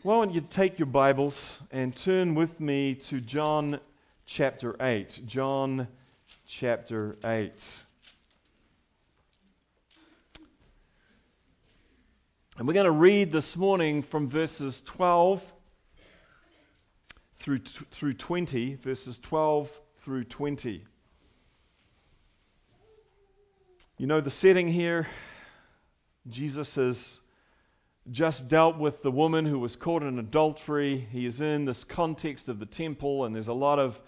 Why don't you take your Bibles and turn with me to John chapter 8. John chapter 8. And we're going to read this morning from verses 12 through 20, verses 12 through 20. You know the setting here. Jesus has just dealt with the woman who was caught in adultery. He is in this context of the temple, and there's a lot of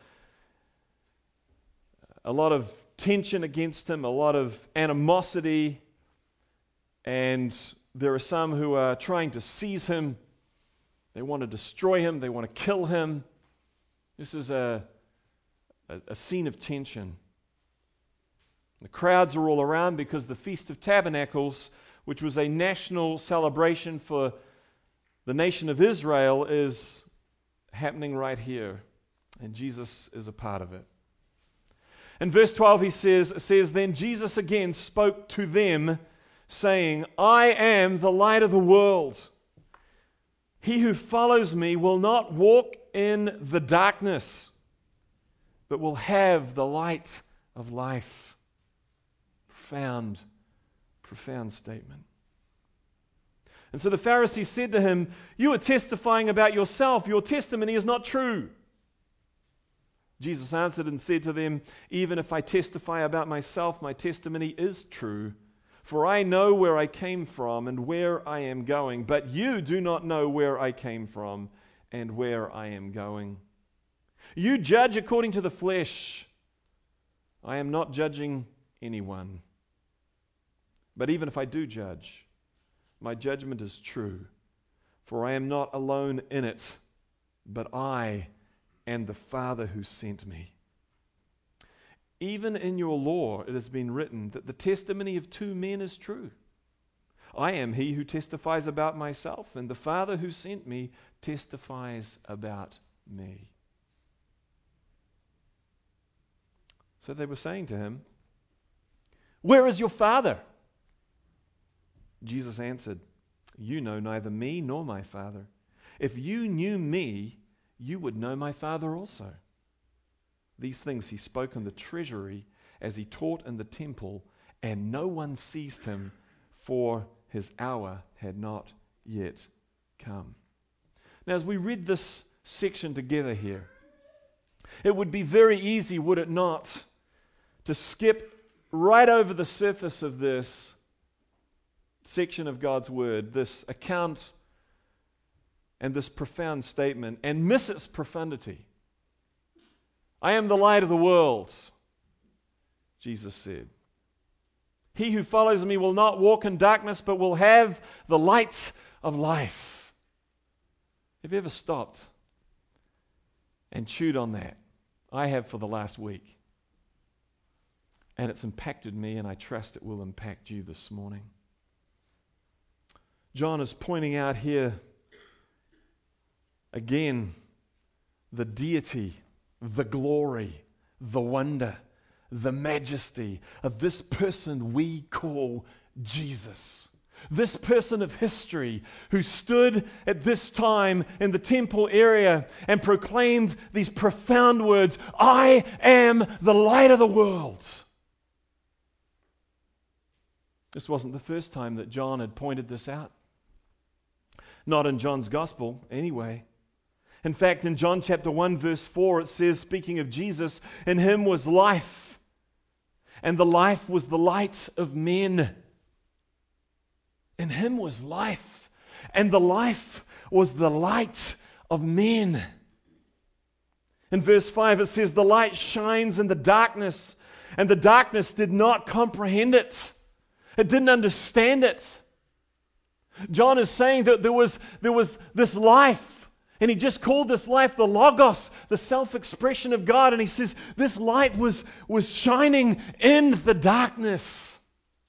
tension against him, a lot of animosity, and there are some who are trying to seize him. They want to destroy him. They want to kill him. This is a scene of tension. The crowds are all around because the Feast of Tabernacles, which was a national celebration for the nation of Israel, is happening right here. And Jesus is a part of it. In verse 12 he says, Then Jesus again spoke to them, saying, I am the light of the world. He who follows me will not walk in the darkness, but will have the light of life. Profound statement. And so the Pharisees said to him, You are testifying about yourself. Your testimony is not true. Jesus answered and said to them, Even if I testify about myself, my testimony is true. For I know where I came from and where I am going, but you do not know where I came from and where I am going. You judge according to the flesh. I am not judging anyone. But even if I do judge, my judgment is true, for I am not alone in it, but I and the Father who sent me. Even in your law it has been written that the testimony of two men is true. I am he who testifies about myself, and the Father who sent me testifies about me. So they were saying to him, Where is your Father? Jesus answered, You know neither me nor my Father. If you knew me, you would know my Father also. These things he spoke in the treasury as he taught in the temple, and no one seized him, for his hour had not yet come. Now, as we read this section together here, it would be very easy, would it not, to skip right over the surface of this section of God's Word, this account and this profound statement, and miss its profundity. I am the light of the world, Jesus said. He who follows me will not walk in darkness, but will have the light of life. Have you ever stopped and chewed on that? I have for the last week. And it's impacted me, and I trust it will impact you this morning. John is pointing out here again the deity, the glory, the wonder, the majesty of this person we call Jesus. This person of history who stood at this time in the temple area and proclaimed these profound words, I am the light of the world. This wasn't the first time that John had pointed this out. Not in John's gospel, anyway. In fact, in John chapter 1, verse 4, it says, speaking of Jesus, in him was life, and the life was the light of men. In him was life, and the life was the light of men. In verse 5, it says, the light shines in the darkness, and the darkness did not comprehend it. It didn't understand it. John is saying that there was this life, and he just called this life the Logos, the self-expression of God, and he says this light was shining in the darkness.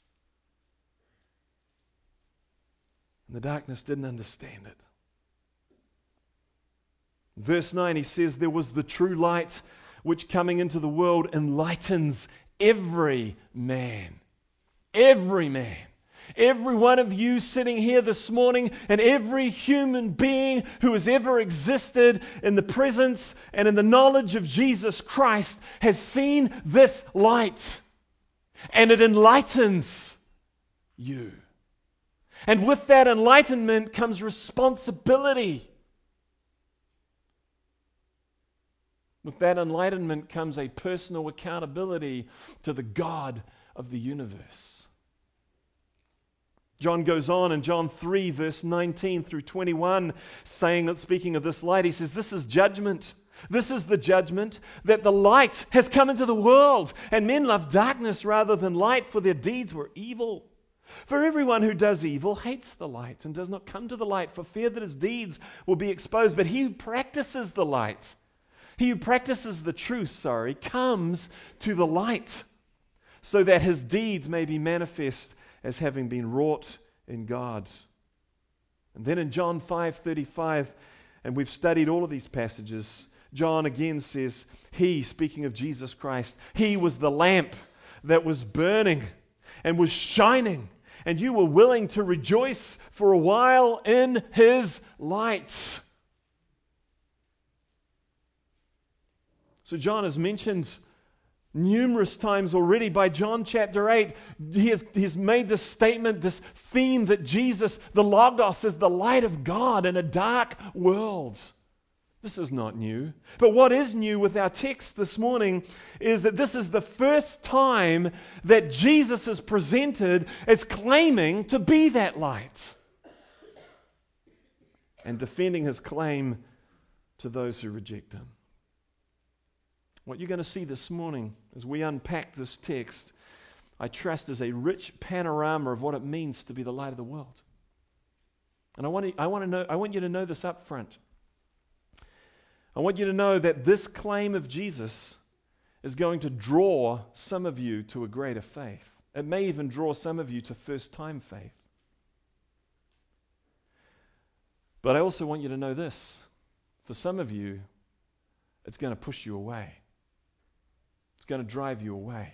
And the darkness didn't understand it. Verse 9, he says, there was the true light, which coming into the world enlightens every man. Every man. Every one of you sitting here this morning, and every human being who has ever existed in the presence and in the knowledge of Jesus Christ has seen this light. And it enlightens you. And with that enlightenment comes responsibility. With that enlightenment comes a personal accountability to the God of the universe. John goes on in John 3, verse 19 through 21, speaking of this light, he says, this is judgment. This is the judgment, that the light has come into the world, and men love darkness rather than light, for their deeds were evil. For everyone who does evil hates the light and does not come to the light for fear that his deeds will be exposed. But he who practices the light, he who practices the truth, comes to the light, so that his deeds may be manifest as having been wrought in God. And then in John 5:35, and we've studied all of these passages, John again says, he, speaking of Jesus Christ, he was the lamp that was burning and was shining, and you were willing to rejoice for a while in his light. So John is mentioned numerous times already. By John chapter 8, he has made this statement, this theme that Jesus, the Logos, is the light of God in a dark world. This is not new. But what is new with our text this morning is that this is the first time that Jesus is presented as claiming to be that light and defending his claim to those who reject him. What you're going to see this morning as we unpack this text, I trust, is a rich panorama of what it means to be the light of the world. And I want you to know this up front. I want you to know that this claim of Jesus is going to draw some of you to a greater faith. It may even draw some of you to first-time faith. But I also want you to know this. For some of you, it's going to push you away. It's going to drive you away.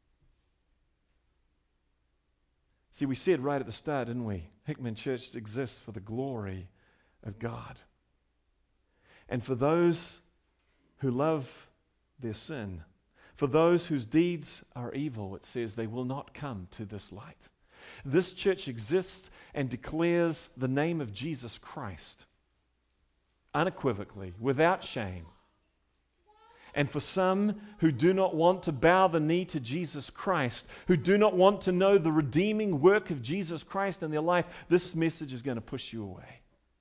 See, we said right at the start, didn't we? Hickman Church exists for the glory of God. And for those who love their sin, for those whose deeds are evil, it says they will not come to this light. This church exists and declares the name of Jesus Christ unequivocally, without shame. And for some who do not want to bow the knee to Jesus Christ, who do not want to know the redeeming work of Jesus Christ in their life, this message is going to push you away.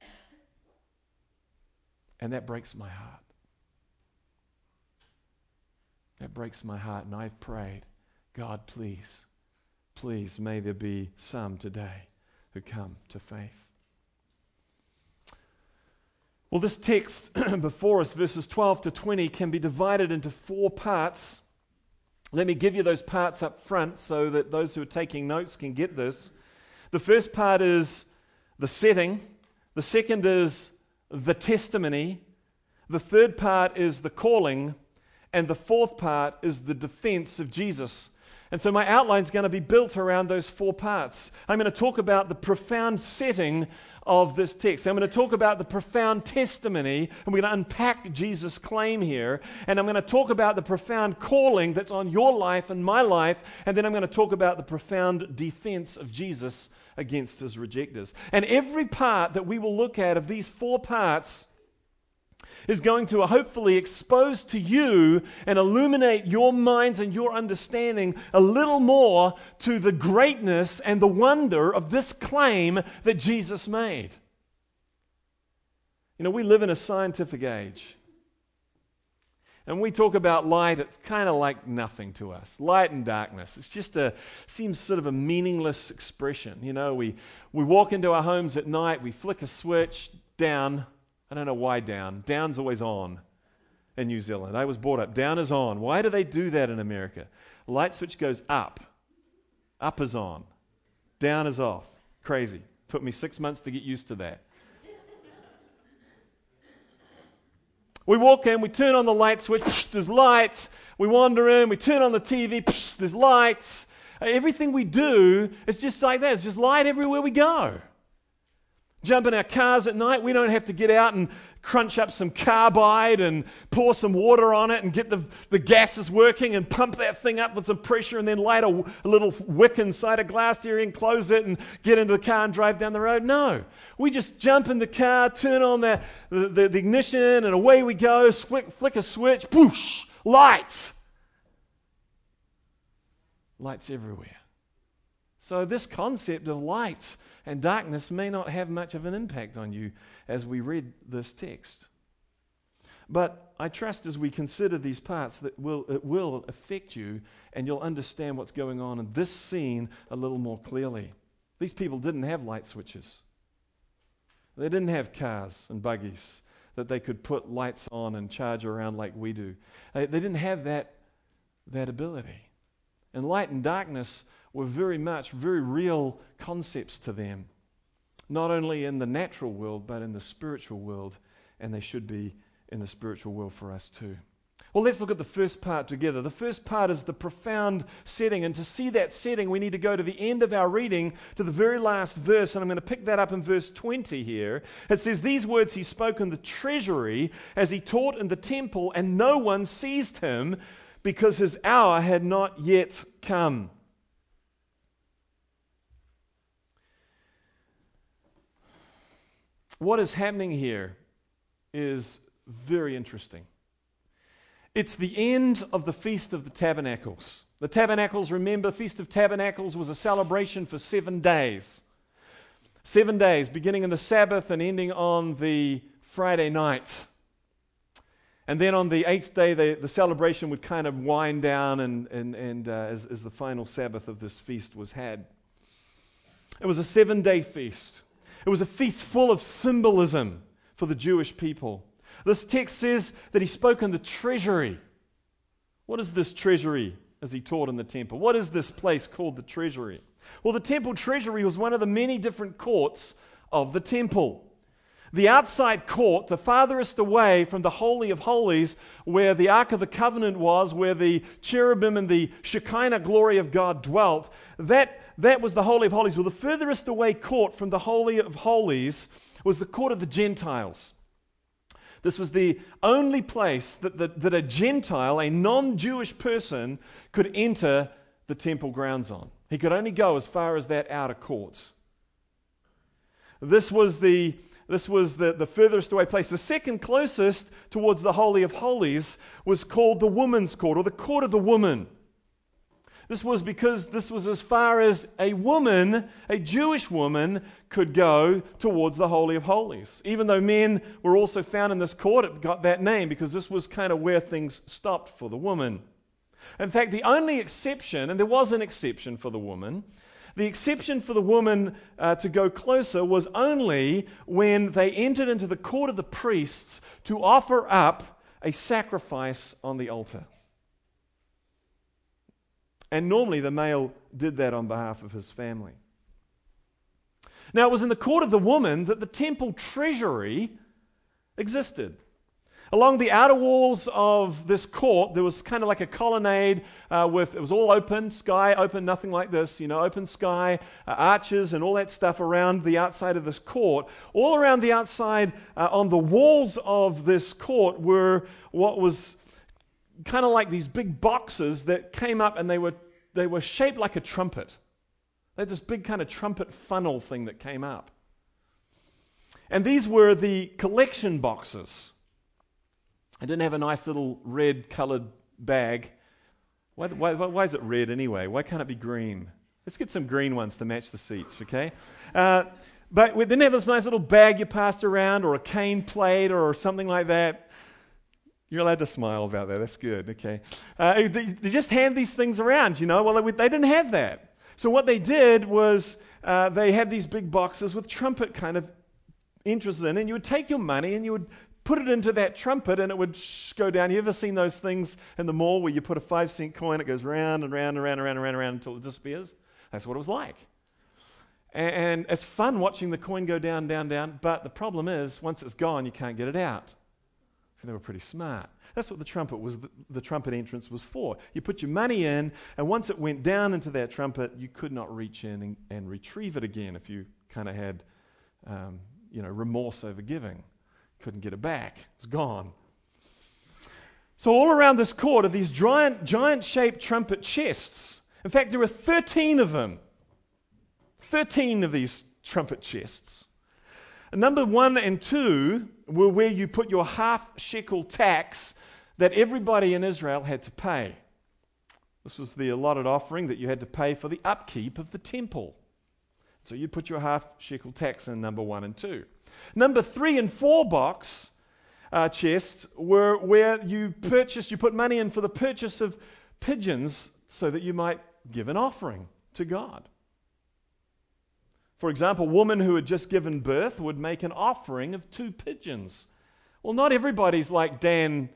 And that breaks my heart. That breaks my heart, and I've prayed, God, please, please, may there be some today who come to faith. Well, this text before us, verses 12 to 20, can be divided into 4 parts. Let me give you those parts up front so that those who are taking notes can get this. The first part is the setting. The second is the testimony. The third part is the calling. And the fourth part is the defense of Jesus. And so my outline is going to be built around those 4 parts. I'm going to talk about the profound setting of this text. I'm going to talk about the profound testimony, and we're going to unpack Jesus' claim here. And I'm going to talk about the profound calling that's on your life and my life. And then I'm going to talk about the profound defense of Jesus against his rejectors. And every part that we will look at of these 4 parts is going to hopefully expose to you and illuminate your minds and your understanding a little more to the greatness and the wonder of this claim that Jesus made. You know, we live in a scientific age. And when we talk about light, it's kind of like nothing to us. Light and darkness. It's just seems sort of a meaningless expression. You know, we walk into our homes at night, we flick a switch down. I don't know why down. Down's always on in New Zealand. I was brought up. Down is on. Why do they do that in America? Light switch goes up. Up is on. Down is off. Crazy. Took me 6 months to get used to that. We walk in, we turn on the light switch, there's lights. We wander in, we turn on the TV, there's lights. Everything we do is just like that. It's just light everywhere we go. Jump in our cars at night. We don't have to get out and crunch up some carbide and pour some water on it and get the gases working and pump that thing up with some pressure and then light a little wick inside a glass there and close it and get into the car and drive down the road. No. We just jump in the car, turn on the ignition, and away we go. Flick a switch. Poosh! Lights. Lights everywhere. So this concept of lights and darkness may not have much of an impact on you as we read this text. But I trust as we consider these parts that it will affect you and you'll understand what's going on in this scene a little more clearly. These people didn't have light switches. They didn't have cars and buggies that they could put lights on and charge around like we do. They didn't have that ability. And light and darkness were very real concepts to them, not only in the natural world, but in the spiritual world, and they should be in the spiritual world for us too. Well, let's look at the first part together. The first part is the profound setting, and to see that setting, we need to go to the end of our reading, to the very last verse, and I'm going to pick that up in verse 20 here. It says, "These words he spoke in the treasury as he taught in the temple, and no one seized him, because his hour had not yet come." What is happening here is very interesting. It's the end of the Feast of the Tabernacles. The Tabernacles, remember, Feast of Tabernacles was a celebration for 7 days. 7 days, beginning on the Sabbath and ending on the Friday night. And then on the 8th day, the celebration would kind of wind down and as the final Sabbath of this feast was had. It was a 7-day feast. It was a feast full of symbolism for the Jewish people. This text says that he spoke in the treasury. What is this treasury as he taught in the temple? What is this place called the treasury? Well, the temple treasury was one of the many different courts of the temple. The outside court, the farthest away from the Holy of Holies, where the Ark of the Covenant was, where the cherubim and the Shekinah glory of God dwelt, that was the Holy of Holies. Well, the furthest away court from the Holy of Holies was the court of the Gentiles. This was the only place that a Gentile, a non-Jewish person, could enter the temple grounds on. He could only go as far as that outer court. This was the furthest away place. The second closest towards the Holy of Holies was called the woman's court, or the court of the woman. This was because this was as far as a woman, a Jewish woman, could go towards the Holy of Holies. Even though men were also found in this court, it got that name because this was kind of where things stopped for the woman. In fact, the only exception, and there was an exception for the woman, the exception for the woman to go closer was only when they entered into the court of the priests to offer up a sacrifice on the altar. And normally the male did that on behalf of his family. Now, it was in the court of the woman that the temple treasury existed. Along the outer walls of this court, there was kind of like a colonnade it was all open, sky open, nothing like this, open sky, arches and all that stuff around the outside of this court. All around the outside, on the walls of this court were what was kind of like these big boxes that came up, and they were shaped like a trumpet. They had this big kind of trumpet funnel thing that came up. And these were the collection boxes. I didn't have a nice little red colored bag. Why is it red anyway? Why can't it be green? Let's get some green ones to match the seats, okay? But we didn't have this nice little bag you passed around, or a cane plate or something like that. You're allowed to smile about that. That's good, okay? They just hand these things around, Well, they didn't have that. So what they did was they had these big boxes with trumpet kind of entries in, and you would take your money and you would put it into that trumpet and it would go down. You ever seen those things in the mall where you put a 5-cent coin, it goes round and round and round and round and round and round until it disappears? That's what it was like. And it's fun watching the coin go down, down, down, but the problem is, once it's gone, you can't get it out. So they were pretty smart. That's what the trumpet was. The trumpet entrance was for. You put your money in, and once it went down into that trumpet, you could not reach in and retrieve it again if you kind of had, remorse over giving. Couldn't get it back. It's gone. So all around this court are these giant-shaped trumpet chests. In fact, there are 13 of them. 13 of these trumpet chests. And number 1 and 2 were where you put your half-shekel tax that everybody in Israel had to pay. This was the allotted offering that you had to pay for the upkeep of the temple. So you put your half-shekel tax in number 1 and 2. Number 3 and 4 box chests were where you put money in for the purchase of pigeons so that you might give an offering to God. For example, a woman who had just given birth would make an offering of 2 pigeons. Well, not everybody's like Dan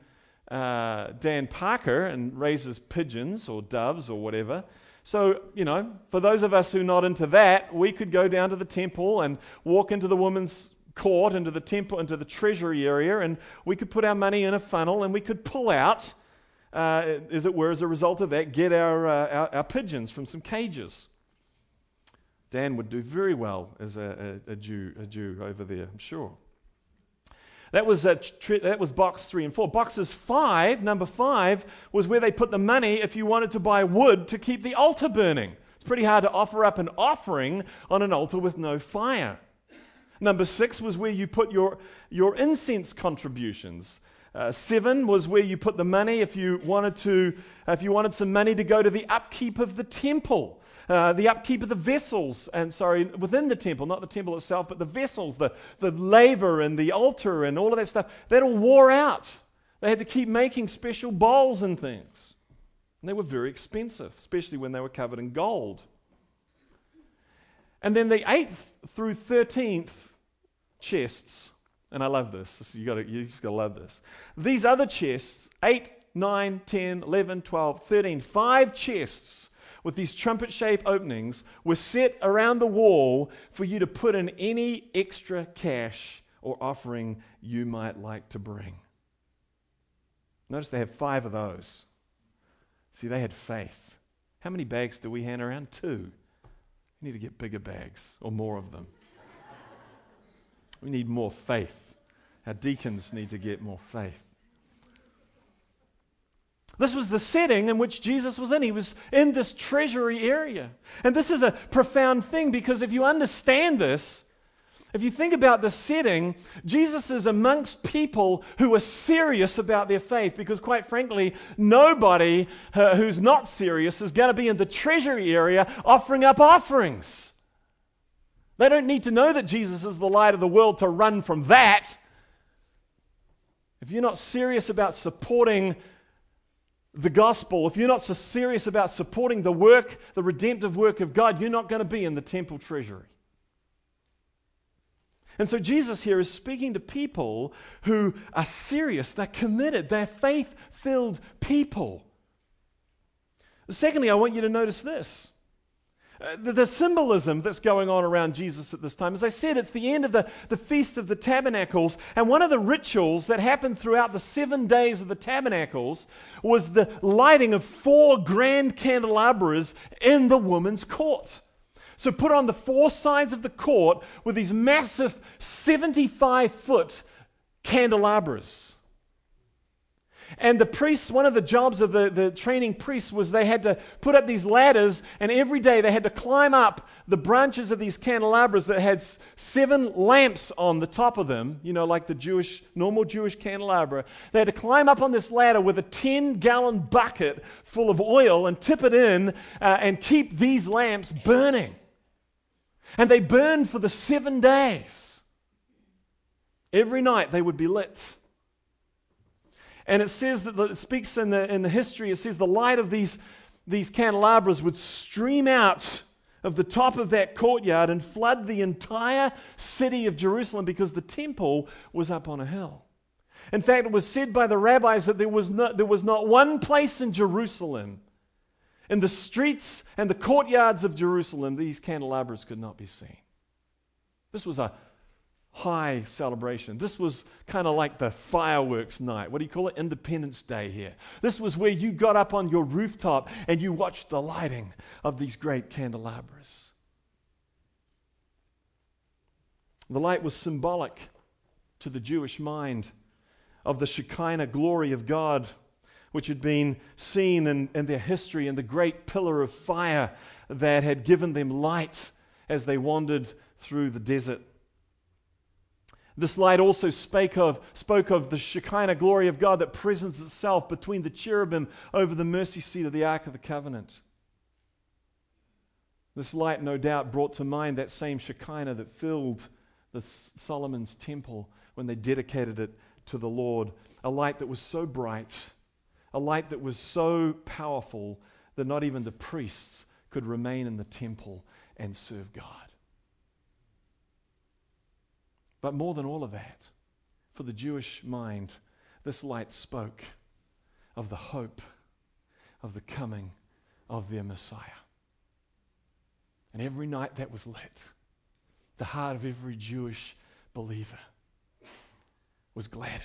Parker and raises pigeons or doves or whatever. So, for those of us who are not into that, we could go down to the temple and walk into the woman's court, into the temple, into the treasury area, and we could put our money in a funnel and we could pull out, as it were, as a result of that, get our pigeons from some cages. Dan would do very well as a Jew over there, I'm sure. That was box 3 and 4. Boxes 5, number 5, was where they put the money if you wanted to buy wood to keep the altar burning. It's pretty hard to offer up an offering on an altar with no fire. Number 6 was where you put your incense contributions. 7 was where you put the money if you wanted some money to go to the upkeep of the temple, the upkeep of the vessels, within the temple, not the temple itself, but the vessels, the laver and the altar and all of that stuff. That all wore out. They had to keep making special bowls and things. And they were very expensive, especially when they were covered in gold. And then the 8th through 13th chests, and I love this. You just got to love this. These other chests, 8, 9, 10, 11, 12, 13, 5 chests with these trumpet-shaped openings were set around the wall for you to put in any extra cash or offering you might like to bring. Notice they have 5 of those. See, they had faith. How many bags do we hand around? 2. We need to get bigger bags or more of them. We need more faith. Our deacons need to get more faith. This was the setting in which Jesus was in. He was in this treasury area. And this is a profound thing because if you understand this, if you think about the setting, Jesus is amongst people who are serious about their faith because quite frankly, nobody who's not serious is going to be in the treasury area offering up offerings. They don't need to know that Jesus is the light of the world to run from that. If you're not serious about supporting the gospel, if you're not so serious about supporting the work, the redemptive work of God, you're not going to be in the temple treasury. And so Jesus here is speaking to people who are serious, they're committed, they're faith-filled people. Secondly, I want you to notice this. The symbolism that's going on around Jesus at this time. As I said, it's the end of the Feast of the Tabernacles, and one of the rituals that happened throughout the 7 days of the Tabernacles was the lighting of 4 grand candelabras in the woman's court. So put on the 4 sides of the court with these massive 75-foot candelabras. And the priests, one of the jobs of the training priests was they had to put up these ladders, and every day they had to climb up the branches of these candelabras that had 7 lamps on the top of them, like the normal Jewish candelabra. They had to climb up on this ladder with a 10-gallon bucket full of oil and tip it in and keep these lamps burning. And they burned for the 7 days. Every night they would be lit. And it says that it speaks in the history, it says the light of these candelabras would stream out of the top of that courtyard and flood the entire city of Jerusalem because the temple was up on a hill. In fact, it was said by the rabbis that there was not one place in Jerusalem, in the streets and the courtyards of Jerusalem, these candelabras could not be seen. This was a high celebration. This was kind of like the fireworks night. What do you call it? Independence Day here. This was where you got up on your rooftop and you watched the lighting of these great candelabras. The light was symbolic to the Jewish mind of the Shekinah glory of God, which had been seen in their history, and the great pillar of fire that had given them light as they wandered through the desert. This light also spoke of the Shekinah glory of God that presents itself between the cherubim over the mercy seat of the Ark of the Covenant. This light, no doubt, brought to mind that same Shekinah that filled Solomon's temple when they dedicated it to the Lord. A light that was so bright, a light that was so powerful that not even the priests could remain in the temple and serve God. But more than all of that, for the Jewish mind, this light spoke of the hope of the coming of their Messiah. And every night that was lit, the heart of every Jewish believer was gladdened.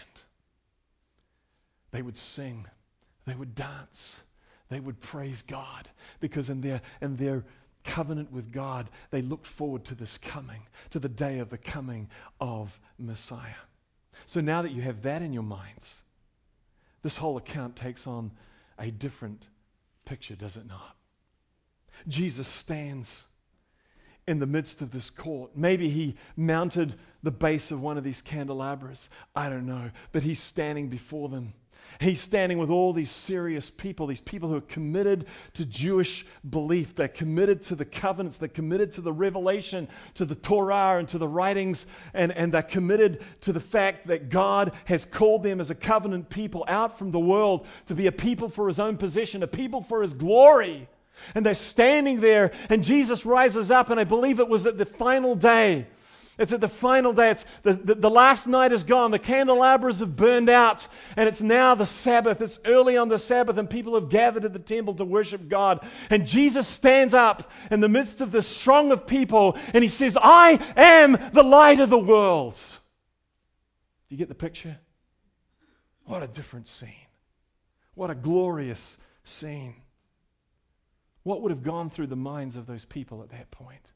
They would sing, they would dance, they would praise God, because in their covenant with God, they looked forward to this coming, to the day of the coming of Messiah. So now that you have that in your minds, this whole account takes on a different picture, does it not? Jesus stands in the midst of this court. Maybe he mounted the base of one of these candelabras. I don't know. But he's standing before them. He's standing with all these serious people, these people who are committed to Jewish belief. They're committed to the covenants. They're committed to the revelation, to the Torah and to the writings. And they're committed to the fact that God has called them as a covenant people out from the world to be a people for his own possession, a people for his glory. And they're standing there, and Jesus rises up, and I believe it was at the final day. It's at the final day. It's the last night is gone. The candelabras have burned out, and it's now the Sabbath. It's early on the Sabbath, and people have gathered at the temple to worship God. And Jesus stands up in the midst of this throng of people, and he says, I am the light of the world. Do you get the picture? What a different scene. What a glorious scene. What would have gone through the minds of those people at that point?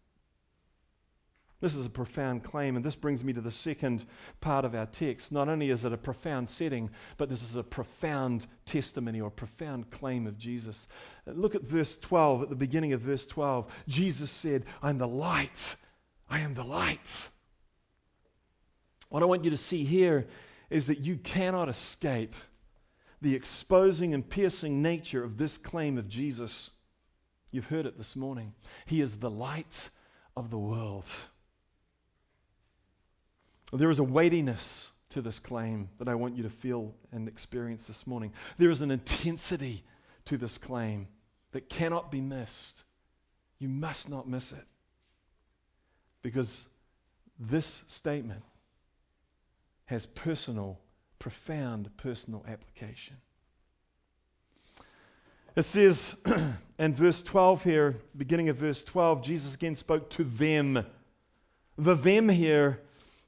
This is a profound claim, and this brings me to the second part of our text. Not only is it a profound setting, but this is a profound testimony or a profound claim of Jesus. Look at verse 12, at the beginning of verse 12. Jesus said, I'm the light. I am the light. What I want you to see here is that you cannot escape the exposing and piercing nature of this claim of Jesus. You've heard it this morning. He is the light of the world. There is a weightiness to this claim that I want you to feel and experience this morning. There is an intensity to this claim that cannot be missed. You must not miss it. Because this statement has profound personal application. It says in verse 12 here, beginning of verse 12, Jesus again spoke to them. The them here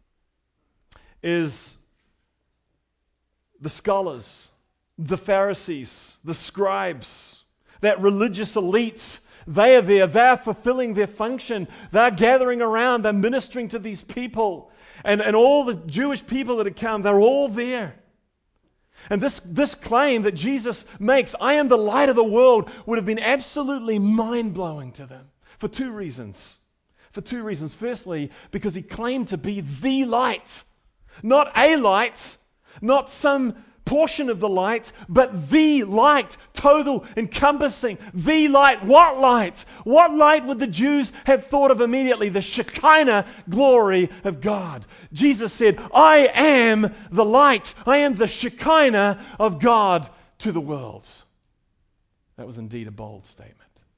is the scholars, the Pharisees, the scribes, that religious elite. They are there. They're fulfilling their function. They're gathering around. They're ministering to these people. And all the Jewish people that had come, they're all there. And this claim that Jesus makes, I am the light of the world, would have been absolutely mind-blowing to them for two reasons. Firstly, because he claimed to be the light. Not a light, not some portion of the light, but the light, total, encompassing, the light. What light? What light would the Jews have thought of immediately? The Shekinah glory of God. Jesus said, I am the light. I am the Shekinah of God to the world. That was indeed a bold statement.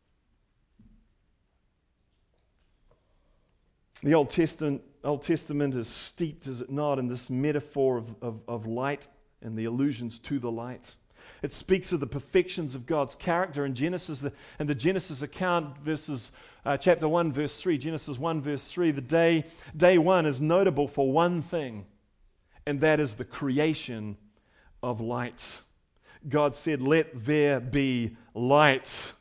The Old Testament is steeped, is it not, in this metaphor of light and the allusions to the light. It speaks of the perfections of God's character in Genesis, and the Genesis account, verses chapter 1, verse 3, Genesis 1, verse 3, the day one is notable for one thing, and that is the creation of lights. God said, "Let there be light."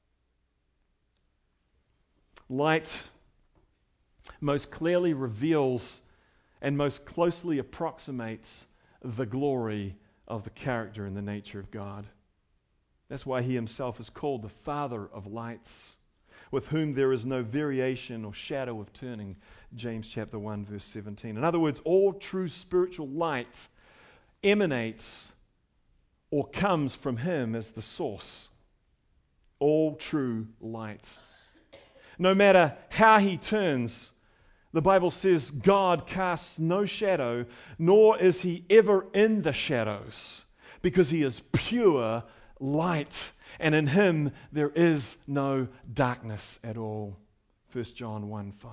Light most clearly reveals and most closely approximates the glory of the character and the nature of God. That's why he himself is called the Father of lights, with whom there is no variation or shadow of turning, James chapter 1, verse 17. In other words, all true spiritual light emanates or comes from him as the source. All true light. No matter how he turns, the Bible says God casts no shadow, nor is he ever in the shadows, because he is pure light, and in him there is no darkness at all. 1 John 1:5.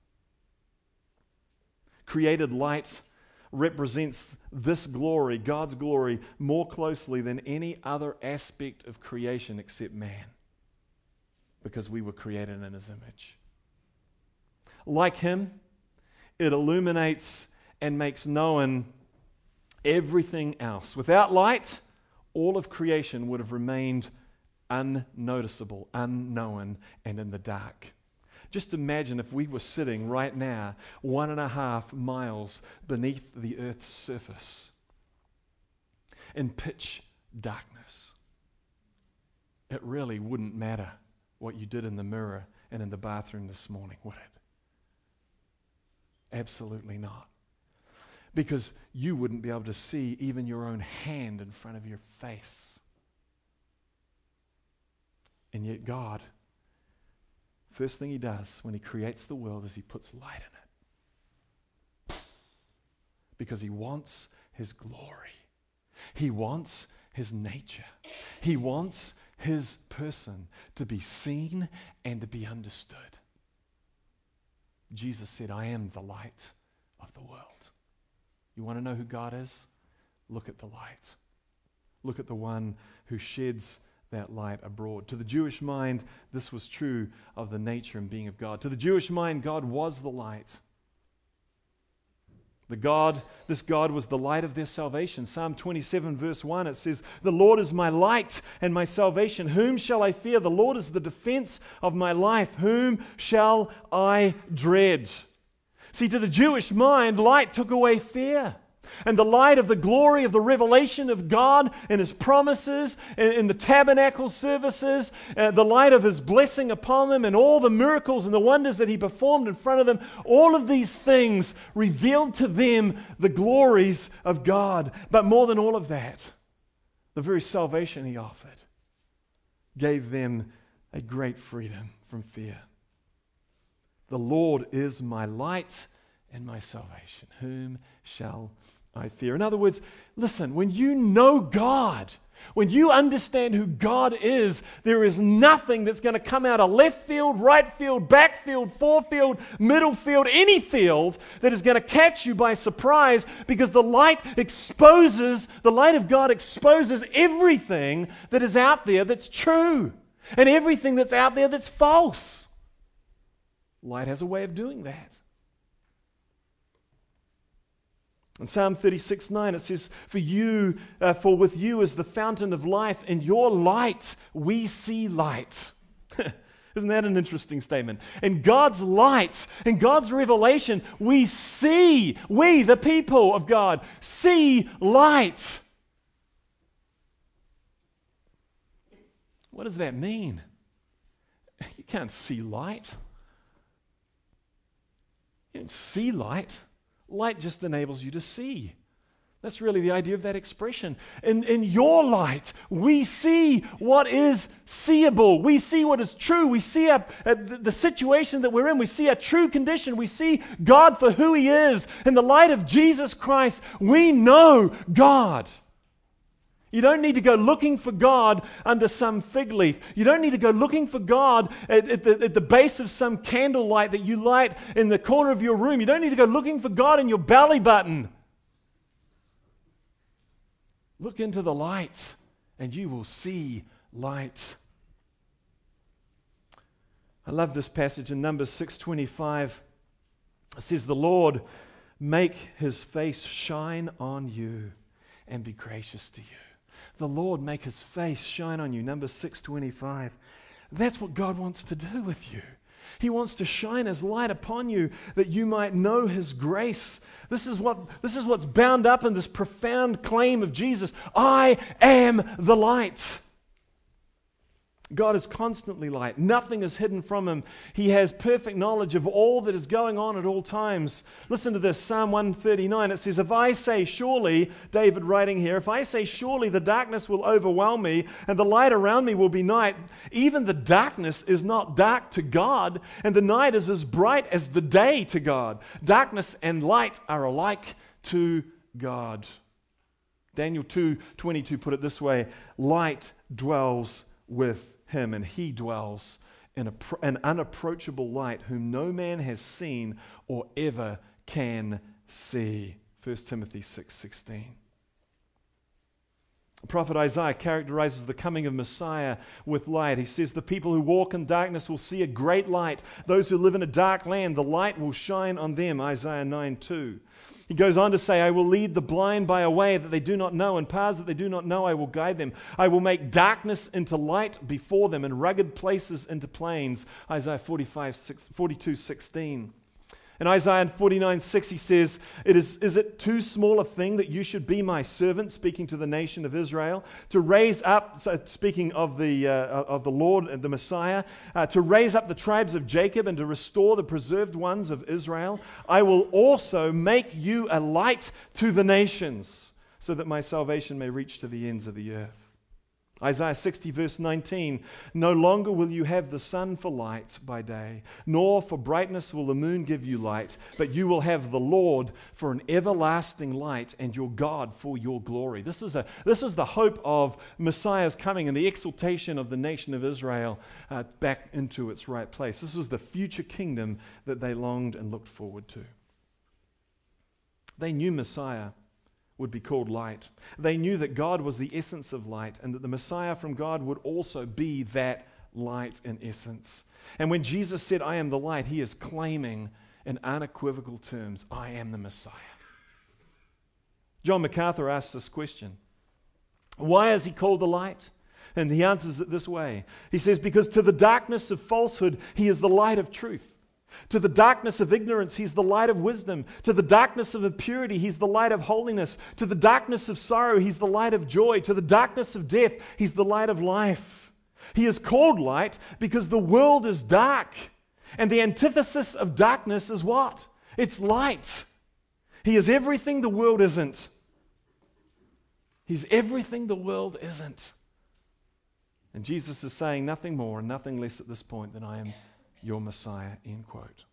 Created light represents this glory, God's glory, more closely than any other aspect of creation except man, because we were created in his image. Like him, it illuminates and makes known everything else. Without light, all of creation would have remained unnoticeable, unknown, and in the dark. Just imagine if we were sitting right now 1.5 miles beneath the earth's surface in pitch darkness. It really wouldn't matter what you did in the mirror and in the bathroom this morning, would it? Absolutely not. Because you wouldn't be able to see even your own hand in front of your face. And yet God, first thing he does when he creates the world is he puts light in it. Because he wants his glory. He wants his nature. He wants his person to be seen and to be understood. Jesus said, "I am the light of the world." You want to know who God is? Look at the light. Look at the one who sheds that light abroad. To the Jewish mind, this was true of the nature and being of God. To the Jewish mind, God was the light. This God was the light of their salvation. Psalm 27 verse 1, it says, "The Lord is my light and my salvation. Whom shall I fear? The Lord is the defense of my life. Whom shall I dread?" See, to the Jewish mind, light took away fear. And the light of the glory of the revelation of God and his promises in the tabernacle services, the light of his blessing upon them and all the miracles and the wonders that he performed in front of them, all of these things revealed to them the glories of God. But more than all of that, the very salvation he offered gave them a great freedom from fear. The Lord is my light and my salvation. Whom shall I fear? In other words, listen, when you know God, when you understand who God is, there is nothing that's going to come out of left field, right field, back field, forefield, middle field, any field that is going to catch you by surprise, because the light of God exposes everything that is out there that's true and everything that's out there that's false. Light has a way of doing that. In Psalm 36:9 it says, For with you is the fountain of life, in your light we see light. Isn't that an interesting statement? In God's light, in God's revelation, we, the people of God, see light. What does that mean? You can't see light. You don't see light. Light just enables you to see. That's really the idea of that expression. In your light, we see what is seeable. We see what is true. We see the situation that we're in. We see a true condition. We see God for who he is. In the light of Jesus Christ, we know God. You don't need to go looking for God under some fig leaf. You don't need to go looking for God at the base of some candlelight that you light in the corner of your room. You don't need to go looking for God in your belly button. Look into the light and you will see light. I love this passage in Numbers 6:25. It says, "The Lord make his face shine on you and be gracious to you." The Lord make his face shine on you. Numbers 6:25. That's what God wants to do with you. He wants to shine his light upon you that you might know his grace. This is what's bound up in this profound claim of Jesus. I am the light. God is constantly light. Nothing is hidden from him. He has perfect knowledge of all that is going on at all times. Listen to this, Psalm 139. It says, "If I say surely," David writing here, "if I say surely the darkness will overwhelm me and the light around me will be night, even the darkness is not dark to God, and the night is as bright as the day to God. Darkness and light are alike to God." Daniel 2:22 put it this way, "Light dwells with him, and he dwells in an unapproachable light whom no man has seen or ever can see." 1 Timothy 6:16. The prophet Isaiah characterizes the coming of Messiah with light. He says, "The people who walk in darkness will see a great light. Those who live in a dark land, the light will shine on them." Isaiah 9:2. He goes on to say, "I will lead the blind by a way that they do not know, and paths that they do not know I will guide them. I will make darkness into light before them, and rugged places into plains." Isaiah 42:16. In Isaiah 49:6 he says, Is it too small a thing that you should be my servant," speaking to the nation of Israel, "to raise up," speaking of the Lord and the Messiah, "to raise up the tribes of Jacob and to restore the preserved ones of Israel? I will also make you a light to the nations, so that my salvation may reach to the ends of the earth." Isaiah 60 verse 19, "No longer will you have the sun for light by day, nor for brightness will the moon give you light, but you will have the Lord for an everlasting light and your God for your glory." This is the hope of Messiah's coming and the exaltation of the nation of Israel back into its right place. This was the future kingdom that they longed and looked forward to. They knew Messiah would be called light. They knew that God was the essence of light and that the Messiah from God would also be that light in essence. And when Jesus said, "I am the light," he is claiming in unequivocal terms, I am the Messiah. John MacArthur asks this question, why is he called the light? And he answers it this way. He says, "Because to the darkness of falsehood, he is the light of truth. To the darkness of ignorance, he's the light of wisdom. To the darkness of impurity, he's the light of holiness. To the darkness of sorrow, he's the light of joy. To the darkness of death, he's the light of life." He is called light because the world is dark. And the antithesis of darkness is what? It's light. He is everything the world isn't. He's everything the world isn't. And Jesus is saying nothing more and nothing less at this point than, "I am your Messiah," end quote.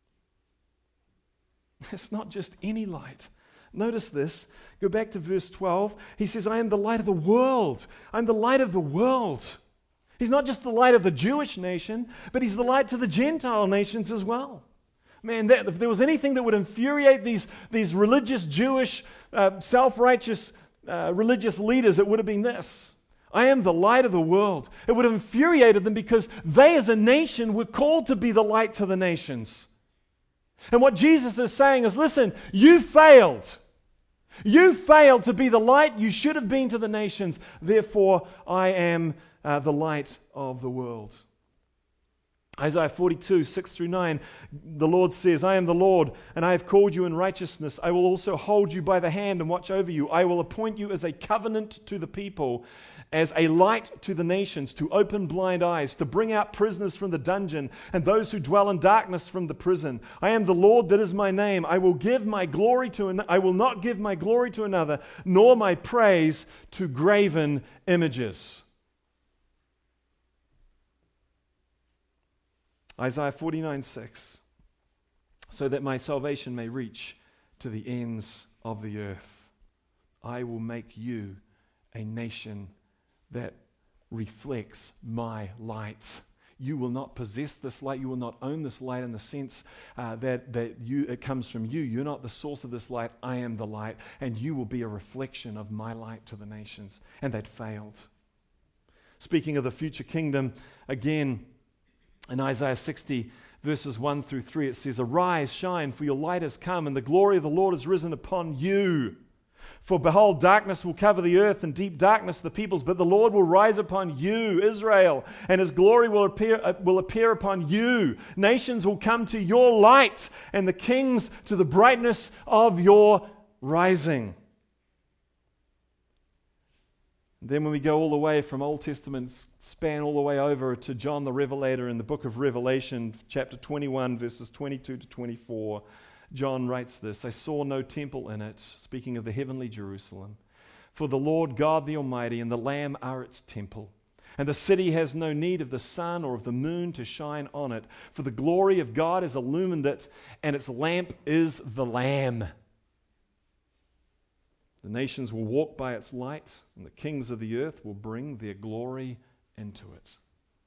It's not just any light. Notice this. Go back to verse 12. He says, "I am the light of the world." I'm the light of the world. He's not just the light of the Jewish nation, but he's the light to the Gentile nations as well. Man, if there was anything that would infuriate these religious Jewish, self-righteous religious leaders, it would have been this. I am the light of the world. It would have infuriated them because they as a nation were called to be the light to the nations. And what Jesus is saying is, listen, you failed. You failed to be the light you should have been to the nations. Therefore, I am the light of the world. Isaiah 42:6-9, the Lord says, "I am the Lord, and I have called you in righteousness. I will also hold you by the hand and watch over you. I will appoint you as a covenant to the people, as a light to the nations, to open blind eyes, to bring out prisoners from the dungeon, and those who dwell in darkness from the prison. I am the Lord, that is my name. I will not give my glory to another, nor my praise to graven images." Isaiah 49:6, "So that my salvation may reach to the ends of the earth. I will make you a nation that reflects my light." You will not possess this light. You will not own this light in the sense that it comes from you. You're not the source of this light. I am the light, and you will be a reflection of my light to the nations. And they'd failed. Speaking of the future kingdom, again, In Isaiah 60, verses 1 through 3, it says, "Arise, shine, for your light has come, and the glory of the Lord has risen upon you. For behold, darkness will cover the earth, and deep darkness the peoples, but the Lord will rise upon you, Israel, and his glory will appear upon you. Nations will come to your light, and the kings to the brightness of your rising." Then when we go all the way from Old Testament, span all the way over to John the Revelator in the book of Revelation, chapter 21, verses 22 to 24, John writes this, "I saw no temple in it," speaking of the heavenly Jerusalem, "for the Lord God the Almighty and the Lamb are its temple. And the city has no need of the sun or of the moon to shine on it, for the glory of God has illumined it, and its lamp is the Lamb. The nations will walk by its light, and the kings of the earth will bring their glory into it."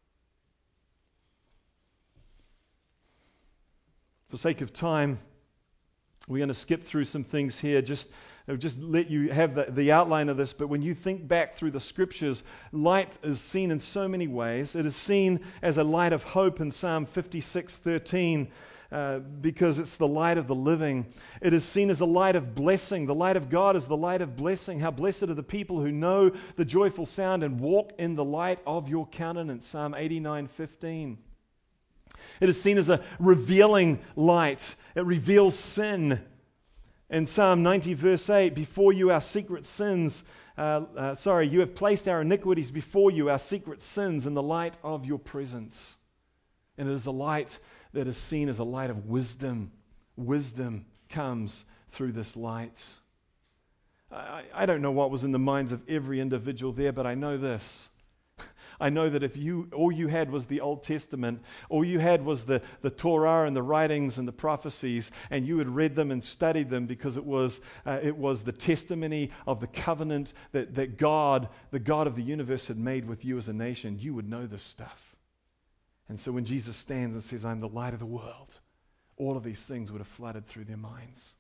For sake of time, we're going to skip through some things here, just let you have the outline of this. But when you think back through the scriptures, light is seen in so many ways. It is seen as a light of hope in Psalm 56:13, because it's the light of the living. It is seen as a light of blessing. The light of God is the light of blessing. How blessed are the people who know the joyful sound and walk in the light of your countenance, Psalm 89:15. It is seen as a revealing light. It reveals sin. In Psalm 90, verse 8, "Before you our secret sins, you have placed our iniquities before you, our secret sins, in the light of your presence." And it is a light that is seen as a light of wisdom. Wisdom comes through this light. I don't know what was in the minds of every individual there, but I know this. I know that if all you had was the Old Testament, all you had was the Torah and the writings and the prophecies, and you had read them and studied them because it was the testimony of the covenant that God, the God of the universe, had made with you as a nation, you would know this stuff. And so when Jesus stands and says, "I'm the light of the world," all of these things would have flooded through their minds.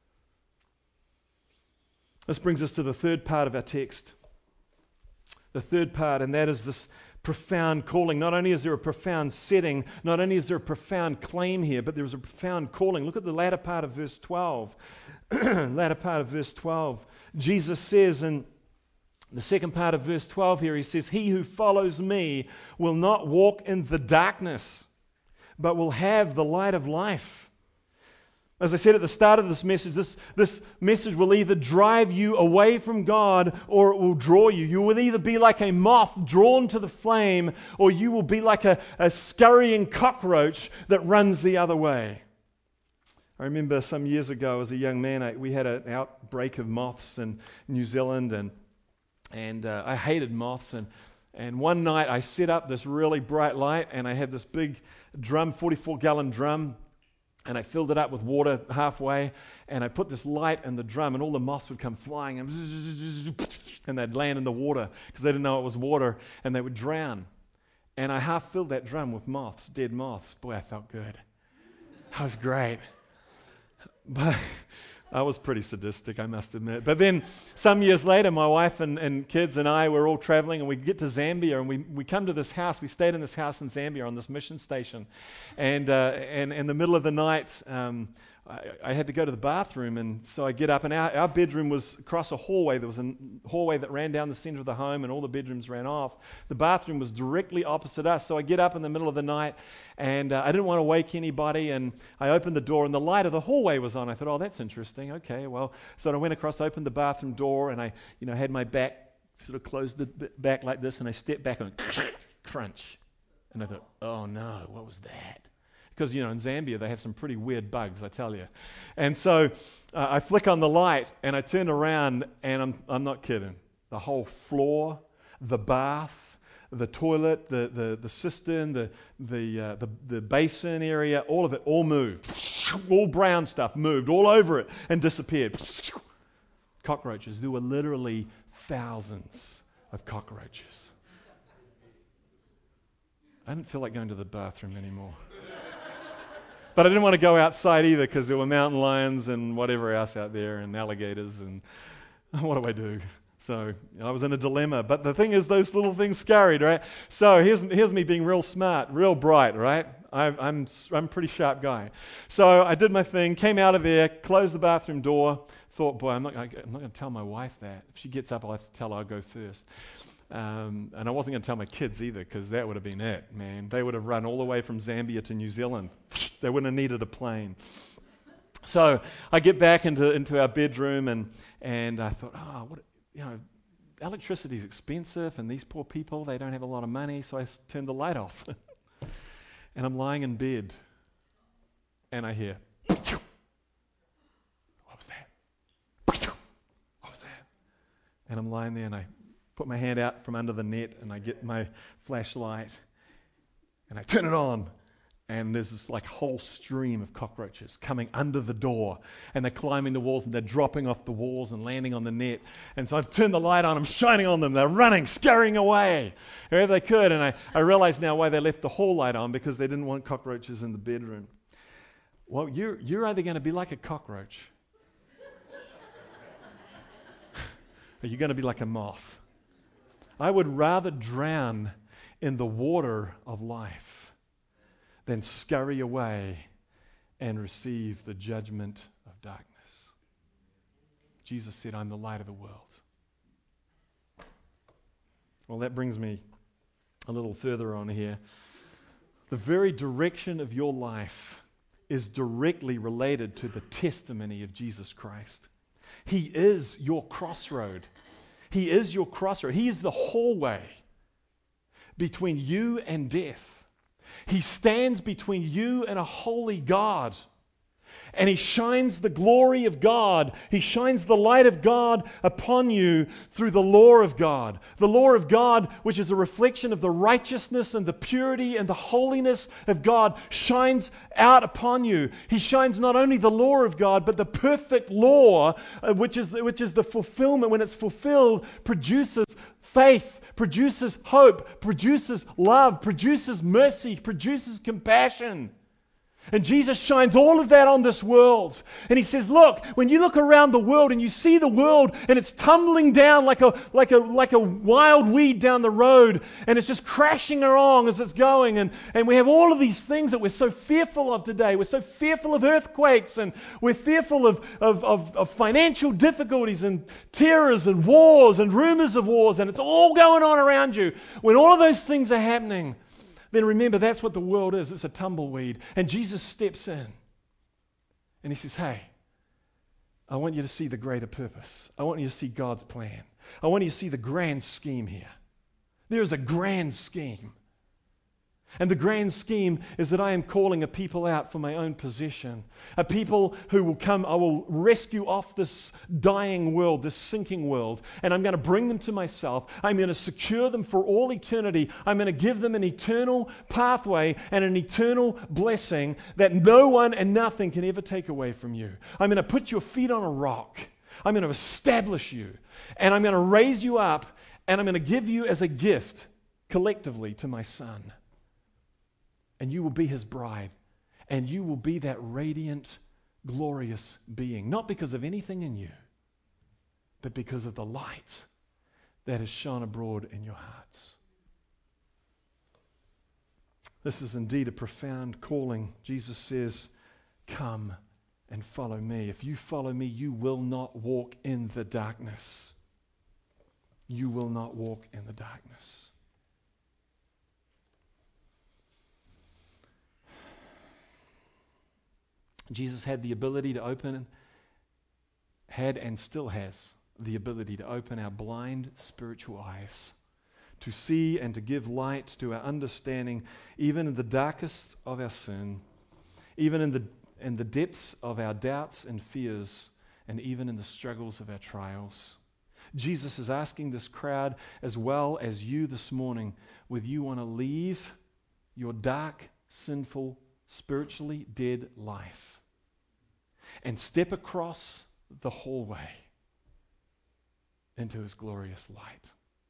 This brings us to the third part of our text. The third part, and that is this profound calling. Not only is there a profound setting, not only is there a profound claim here, but there's a profound calling. Look at the latter part of verse 12. Latter part of verse 12. Jesus says in the second part of verse 12 here, he says, "He who follows me will not walk in the darkness, but will have the light of life." As I said at the start of this message, this message will either drive you away from God or it will draw you. You will either be like a moth drawn to the flame, or you will be like a scurrying cockroach that runs the other way. I remember some years ago as a young man, we had an outbreak of moths in New Zealand, and I hated moths. And one night I set up this really bright light, and I had this big drum, 44-gallon drum, and I filled it up with water halfway, and I put this light in the drum, and all the moths would come flying, and they'd land in the water because they didn't know it was water, and they would drown. And I half filled that drum with moths, dead moths. Boy, I felt good. That was great. But I was pretty sadistic, I must admit. But then some years later, my wife and kids and I were all traveling, and we get to Zambia, and we come to this house. We stayed in this house in Zambia on this mission station. And in the middle of the night, I had to go to the bathroom, and so I get up, and our bedroom was across a hallway. There was a hallway that ran down the center of the home, and all the bedrooms ran off. The bathroom was directly opposite us, so I get up in the middle of the night, and I didn't want to wake anybody, and I opened the door, and the light of the hallway was on. I thought, oh, that's interesting. Okay, well, so I went across, opened the bathroom door, and I had my back, sort of closed the back like this, and I stepped back and crunch. And I thought, oh no, what was that? Because, in Zambia, they have some pretty weird bugs, I tell you. And so I flick on the light, and I turn around, and I'm not kidding. The whole floor, the bath, the toilet, the cistern, the basin area, all of it, all moved. All brown stuff moved all over it and disappeared. Cockroaches. There were literally thousands of cockroaches. I didn't feel like going to the bathroom anymore. But I didn't want to go outside either because there were mountain lions and whatever else out there and alligators, and what do I do? So I was in a dilemma. But the thing is, those little things scurried, right? So here's me being real smart, real bright, right? I'm a pretty sharp guy. So I did my thing, came out of there, closed the bathroom door, thought, boy, I'm not going to tell my wife that. If she gets up, I'll have to tell her I'll go first. And I wasn't going to tell my kids either, because that would have been it, man. They would have run all the way from Zambia to New Zealand. They wouldn't have needed a plane. So I get back into our bedroom, and I thought, electricity is expensive, and these poor people, they don't have a lot of money, so I turned the light off. And I'm lying in bed, and I hear, what was that? What was that? And I'm lying there, and I put my hand out from under the net, and I get my flashlight, and I turn it on, and there's this like whole stream of cockroaches coming under the door, and they're climbing the walls, and they're dropping off the walls and landing on the net. And so I've turned the light on, I'm shining on them, they're running, scurrying away wherever they could. And I realize now why they left the hall light on, because they didn't want cockroaches in the bedroom. Well, you're either going to be like a cockroach, or you're going to be like a moth. I would rather drown in the water of life than scurry away and receive the judgment of darkness. Jesus said, I'm the light of the world. Well, that brings me a little further on here. The very direction of your life is directly related to the testimony of Jesus Christ. He is your crossroad. He is your crossroad. He is the hallway between you and death. He stands between you and a holy God. And He shines the glory of God. He shines the light of God upon you through the law of God. The law of God, which is a reflection of the righteousness and the purity and the holiness of God, shines out upon you. He shines not only the law of God, but the perfect law, which is the fulfillment. When it's fulfilled, produces faith, produces hope, produces love, produces mercy, produces compassion. And Jesus shines all of that on this world. And He says, look, when you look around the world and you see the world and it's tumbling down like a wild weed down the road, and it's just crashing along as it's going, and we have all of these things that we're so fearful of today. We're so fearful of earthquakes, and we're fearful of financial difficulties and terrors and wars and rumors of wars, and it's all going on around you. When all of those things are happening, then remember, that's what the world is. It's a tumbleweed. And Jesus steps in and He says, hey, I want you to see the greater purpose. I want you to see God's plan. I want you to see the grand scheme here. There's a grand scheme. And the grand scheme is that I am calling a people out for my own possession. A people who will come, I will rescue off this dying world, this sinking world, and I'm going to bring them to myself. I'm going to secure them for all eternity. I'm going to give them an eternal pathway and an eternal blessing that no one and nothing can ever take away from you. I'm going to put your feet on a rock. I'm going to establish you, and I'm going to raise you up, and I'm going to give you as a gift collectively to my Son. And you will be His bride. And you will be that radiant, glorious being. Not because of anything in you, but because of the light that has shone abroad in your hearts. This is indeed a profound calling. Jesus says, come and follow me. If you follow me, you will not walk in the darkness. You will not walk in the darkness. Jesus had the ability to open, had and still has the ability to open our blind spiritual eyes, to see and to give light to our understanding, even in the darkest of our sin, even in the depths of our doubts and fears, and even in the struggles of our trials. Jesus is asking this crowd, as well as you this morning, whether you want to leave your dark, sinful, spiritually dead life and step across the hallway into His glorious light.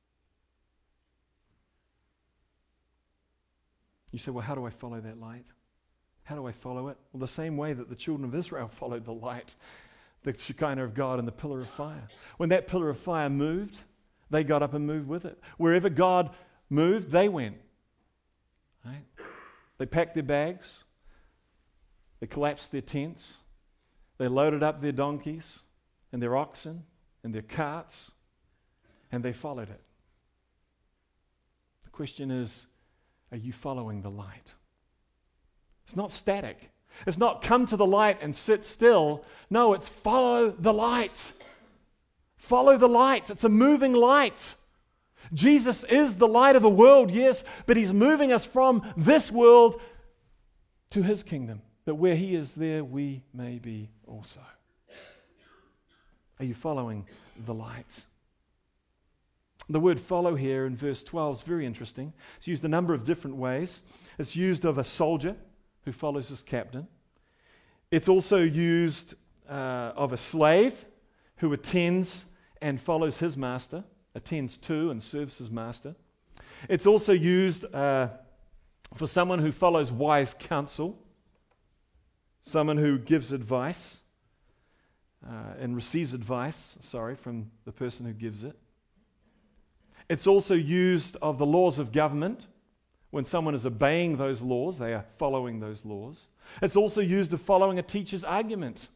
You say, well, how do I follow that light? How do I follow it? Well, the same way that the children of Israel followed the light. the Shekinah of God and the pillar of fire. When that pillar of fire moved, they got up and moved with it. Wherever God moved, they went. Right? They packed their bags. They collapsed their tents. They loaded up their donkeys and their oxen and their carts, and they followed it. The question is, are you following the light? It's not static. It's not come to the light and sit still. No, it's follow the light. Follow the light. It's a moving light. Jesus is the light of the world, yes, but he's moving us from this world to his kingdom, that where he is, there we may be also. Are you following the light? The word follow here in verse 12 is very interesting. It's used a number of different ways. It's used of a soldier who follows his captain. It's also used of a slave who attends and follows his master, attends to and serves his master. It's also used for someone who follows wise counsel, someone who gives advice and receives advice, from the person who gives it. It's also used of the laws of government. When someone is obeying those laws, they are following those laws. It's also used of following a teacher's argument.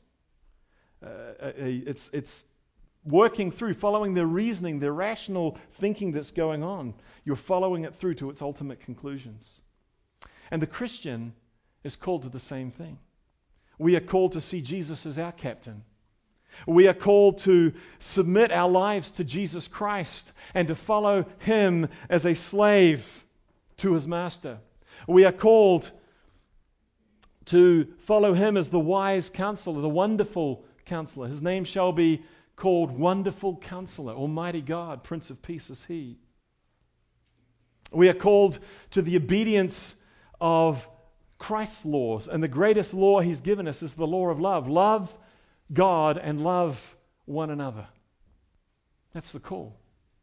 It's working through, following their reasoning, their rational thinking that's going on. You're following it through to its ultimate conclusions. And the Christian is called to the same thing. We are called to see Jesus as our captain. We are called to submit our lives to Jesus Christ and to follow him as a slave to his master. We are called to follow him as the wise counselor, the wonderful counselor. His name shall be called Wonderful Counselor, Almighty God, Prince of Peace is he. We are called to the obedience of Christ's laws, and the greatest law he's given us is the law of love. Love God and love one another. That's the call.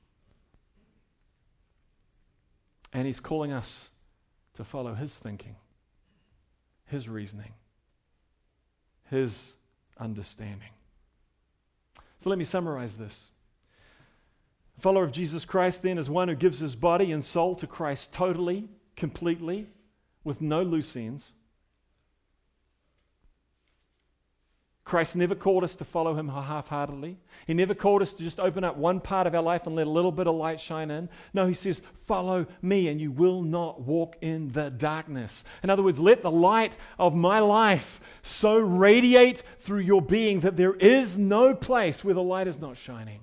And he's calling us to follow his thinking, his reasoning, his understanding. So let me summarize this. A follower of Jesus Christ then is one who gives his body and soul to Christ totally, completely, with no loose ends. Christ never called us to follow him half-heartedly. He never called us to just open up one part of our life and let a little bit of light shine in. No, he says, follow me and you will not walk in the darkness. In other words, let the light of my life so radiate through your being that there is no place where the light is not shining.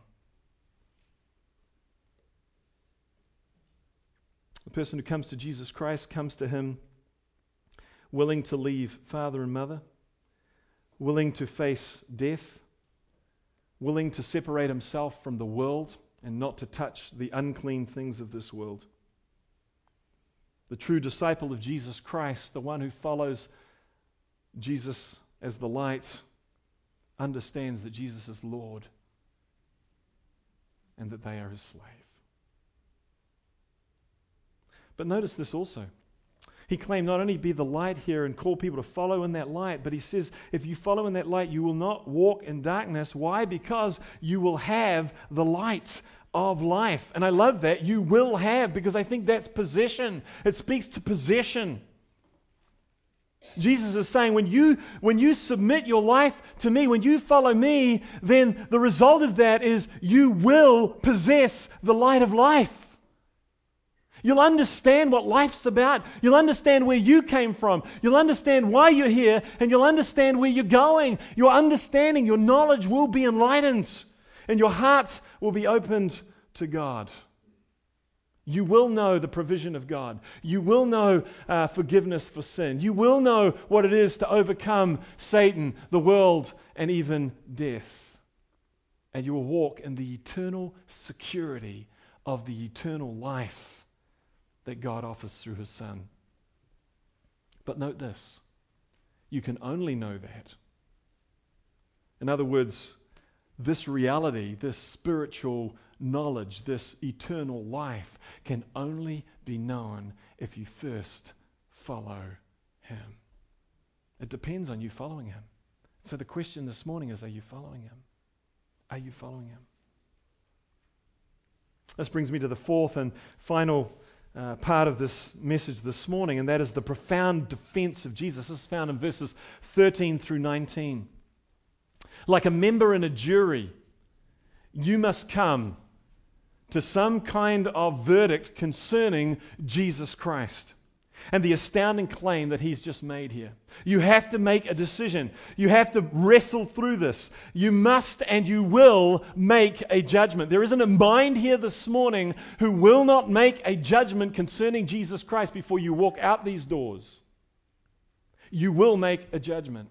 The person who comes to Jesus Christ comes to him willing to leave father and mother, willing to face death, willing to separate himself from the world and not to touch the unclean things of this world. The true disciple of Jesus Christ, the one who follows Jesus as the light, understands that Jesus is Lord and that they are his slave. But notice this also. He claimed not only be the light here and call people to follow in that light, but he says, if you follow in that light, you will not walk in darkness. Why? Because you will have the light of life. And I love that. You will have, because I think that's possession. It speaks to possession. Jesus is saying, when you submit your life to me, when you follow me, then the result of that is you will possess the light of life. You'll understand what life's about. You'll understand where you came from. You'll understand why you're here, and you'll understand where you're going. Your understanding, your knowledge will be enlightened, and your heart will be opened to God. You will know the provision of God. You will know forgiveness for sin. You will know what it is to overcome Satan, the world, and even death. And you will walk in the eternal security of the eternal life that God offers through his Son. But note this, you can only know that. In other words, this reality, this spiritual knowledge, this eternal life can only be known if you first follow him. It depends on you following him. So the question this morning is, are you following him? Are you following him? This brings me to the fourth and final part of this message this morning, and that is the profound defense of Jesus. This is found in verses 13 through 19. Like a member in a jury, you must come to some kind of verdict concerning Jesus Christ and the astounding claim that he's just made here. You have to make a decision. You have to wrestle through this. You must and you will make a judgment. There isn't a mind here this morning who will not make a judgment concerning Jesus Christ before you walk out these doors. You will make a judgment.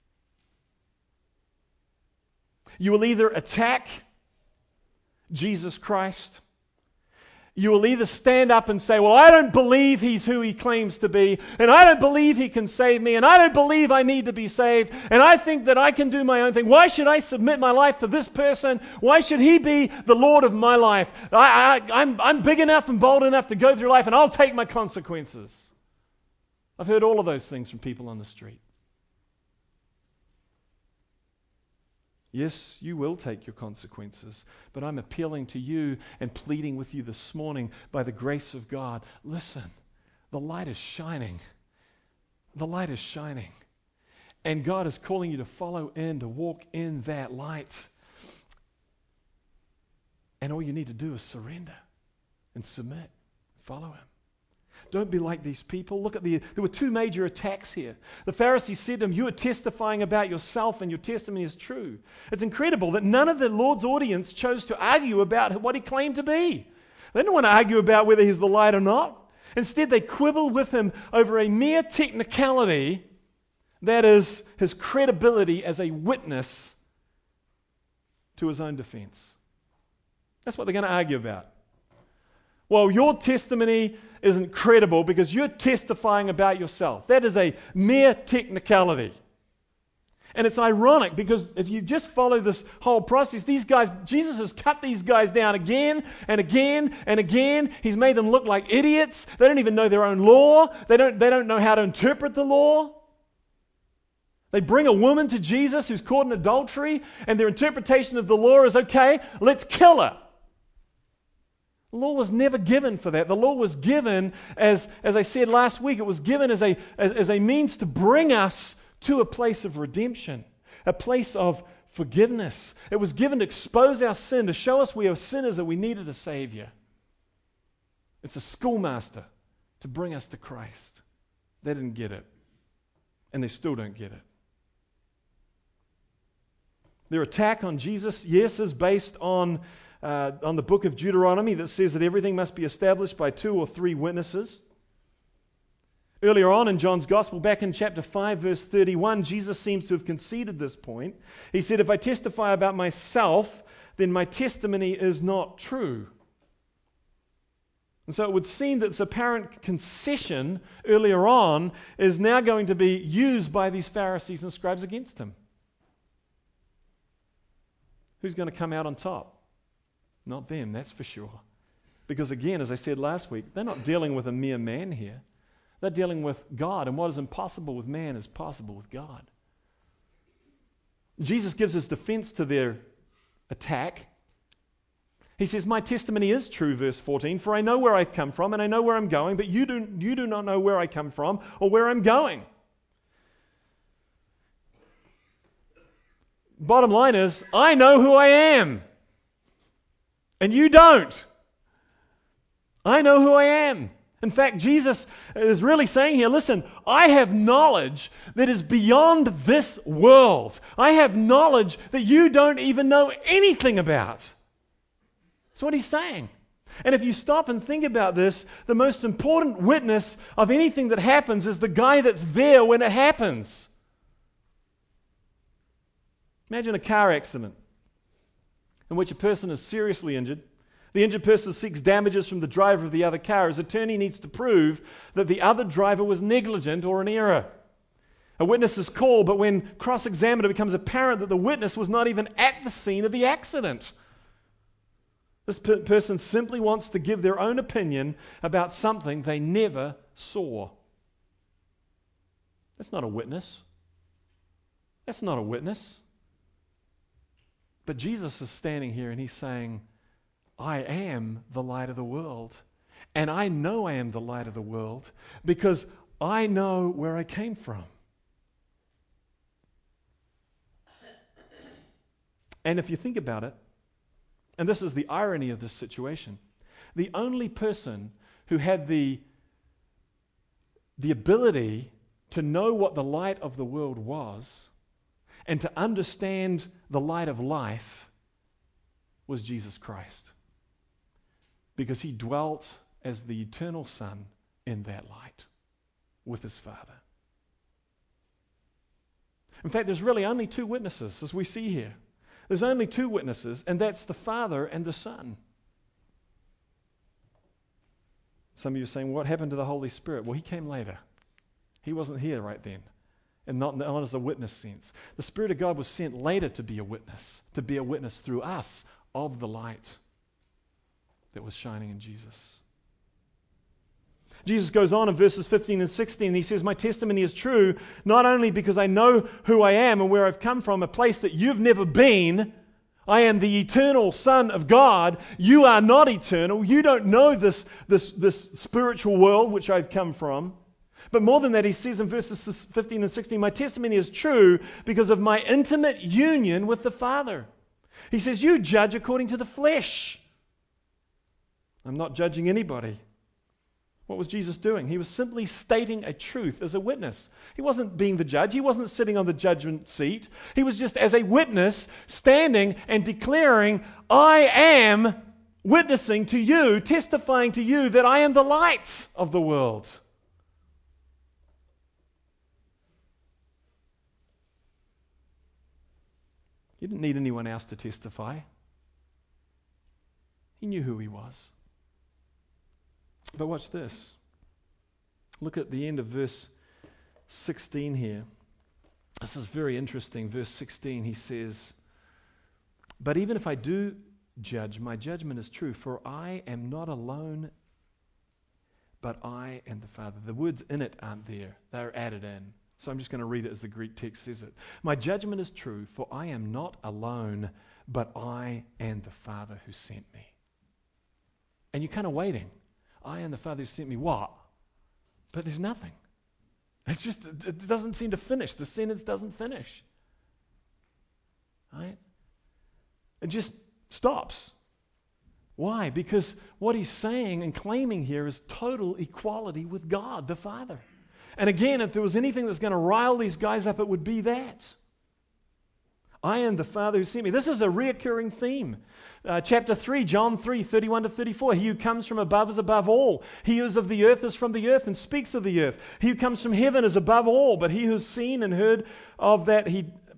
You will either attack Jesus Christ. You will either stand up and say, well, I don't believe he's who he claims to be, and I don't believe he can save me, and I don't believe I need to be saved, and I think that I can do my own thing. Why should I submit my life to this person? Why should he be the Lord of my life? I'm big enough and bold enough to go through life, and I'll take my consequences. I've heard all of those things from people on the street. Yes, you will take your consequences, but I'm appealing to you and pleading with you this morning by the grace of God. Listen, the light is shining. The light is shining. And God is calling you to follow in, to walk in that light. And all you need to do is surrender and submit. Follow him. Don't be like these people. Look at there were two major attacks here. The Pharisees said to him, you are testifying about yourself and your testimony is true. It's incredible that none of the Lord's audience chose to argue about what he claimed to be. They didn't want to argue about whether he's the light or not. Instead, they quibbled with him over a mere technicality, that is, his credibility as a witness to his own defense. That's what they're going to argue about. Well, your testimony isn't credible because you're testifying about yourself. That is a mere technicality. And it's ironic because if you just follow this whole process, these guys, Jesus has cut these guys down again and again and again. He's made them look like idiots. They don't even know their own law. They don't know how to interpret the law. They bring a woman to Jesus who's caught in adultery, and their interpretation of the law is, okay, let's kill her. The law was never given for that. The law was given, as I said last week, it was given as a means to bring us to a place of redemption, a place of forgiveness. It was given to expose our sin, to show us we are sinners, that we needed a Savior. It's a schoolmaster to bring us to Christ. They didn't get it, and they still don't get it. Their attack on Jesus, yes, is based on the book of Deuteronomy that says that everything must be established by 2 or 3 witnesses. Earlier on in John's Gospel, back in chapter 5, verse 31, Jesus seems to have conceded this point. He said, if I testify about myself, then my testimony is not true. And so it would seem that this apparent concession earlier on is now going to be used by these Pharisees and scribes against him. Who's going to come out on top? Not them, that's for sure. Because again, as I said last week, they're not dealing with a mere man here. They're dealing with God, and what is impossible with man is possible with God. Jesus gives his defense to their attack. He says, my testimony is true, verse 14, for I know where I've come from and I know where I'm going, but you do not know where I come from or where I'm going. Bottom line is, I know who I am. And you don't. I know who I am. In fact, Jesus is really saying here, listen, I have knowledge that is beyond this world. I have knowledge that you don't even know anything about. That's what he's saying. And if you stop and think about this, the most important witness of anything that happens is the guy that's there when it happens. Imagine a car accident in which a person is seriously injured. The injured person seeks damages from the driver of the other car. His attorney needs to prove that the other driver was negligent or in error. A witness is called, but when cross-examined, it becomes apparent that the witness was not even at the scene of the accident. This person simply wants to give their own opinion about something they never saw. That's not a witness. That's not a witness. But Jesus is standing here and he's saying, I am the light of the world. And I know I am the light of the world because I know where I came from. And if you think about it, and this is the irony of this situation, the only person who had the ability to know what the light of the world was and to understand the light of life was Jesus Christ. Because he dwelt as the eternal Son in that light with his Father. In fact, there's really only two witnesses, as we see here. There's only two witnesses, and that's the Father and the Son. Some of you are saying, what happened to the Holy Spirit? Well, he came later. He wasn't here right then, and not as a witness sense. The Spirit of God was sent later to be a witness through us of the light that was shining in Jesus. Jesus goes on in verses 15 and 16. He says, my testimony is true, not only because I know who I am and where I've come from, a place that you've never been. I am the eternal Son of God. You are not eternal. You don't know this spiritual world which I've come from. But more than that, he says in verses 15 and 16, my testimony is true because of my intimate union with the Father. He says, you judge according to the flesh. I'm not judging anybody. What was Jesus doing? He was simply stating a truth as a witness. He wasn't being the judge. He wasn't sitting on the judgment seat. He was just as a witness standing and declaring, I am witnessing to you, testifying to you that I am the light of the world. He didn't need anyone else to testify. He knew who he was. But watch this. Look at the end of verse 16 here. This is very interesting. Verse 16, he says, but even if I do judge, my judgment is true, for I am not alone, but I and the Father. The words in it aren't there. They're added in. So I'm just going to read it as the Greek text says it. My judgment is true, for I am not alone, but I and the Father who sent me. And you're kind of waiting. I and the Father who sent me, what? But there's nothing. It doesn't seem to finish. The sentence doesn't finish. Right? It just stops. Why? Because what he's saying and claiming here is total equality with God, the Father. And again, if there was anything that's going to rile these guys up, it would be that. I am the Father who sent me. This is a reoccurring theme. Chapter 3, John 3, 31 to 34. He who comes from above is above all. He who is of the earth is from the earth and speaks of the earth. He who comes from heaven is above all, but he who has seen and heard of that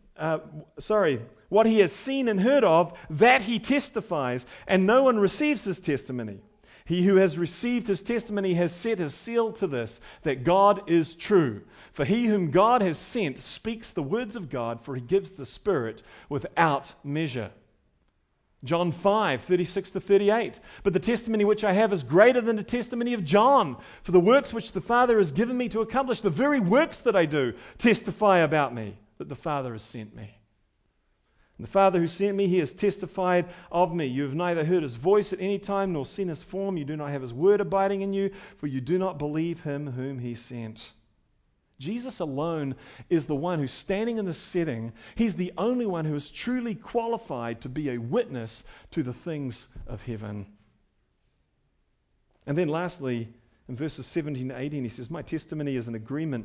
what he has seen and heard of, that he testifies, and no one receives his testimony. He who has received his testimony has set his seal to this, that God is true. For he whom God has sent speaks the words of God, for he gives the Spirit without measure. John 5, 36 to 38. But the testimony which I have is greater than the testimony of John. For the works which the Father has given me to accomplish, the very works that I do, testify about me, that the Father has sent me. And the Father who sent me, he has testified of me. You have neither heard his voice at any time, nor seen his form. You do not have his word abiding in you, for you do not believe him whom he sent. Jesus alone is the one who's standing in the setting. He's the only one who is truly qualified to be a witness to the things of heaven. And then lastly, in verses 17 to 18, he says, my testimony is in agreement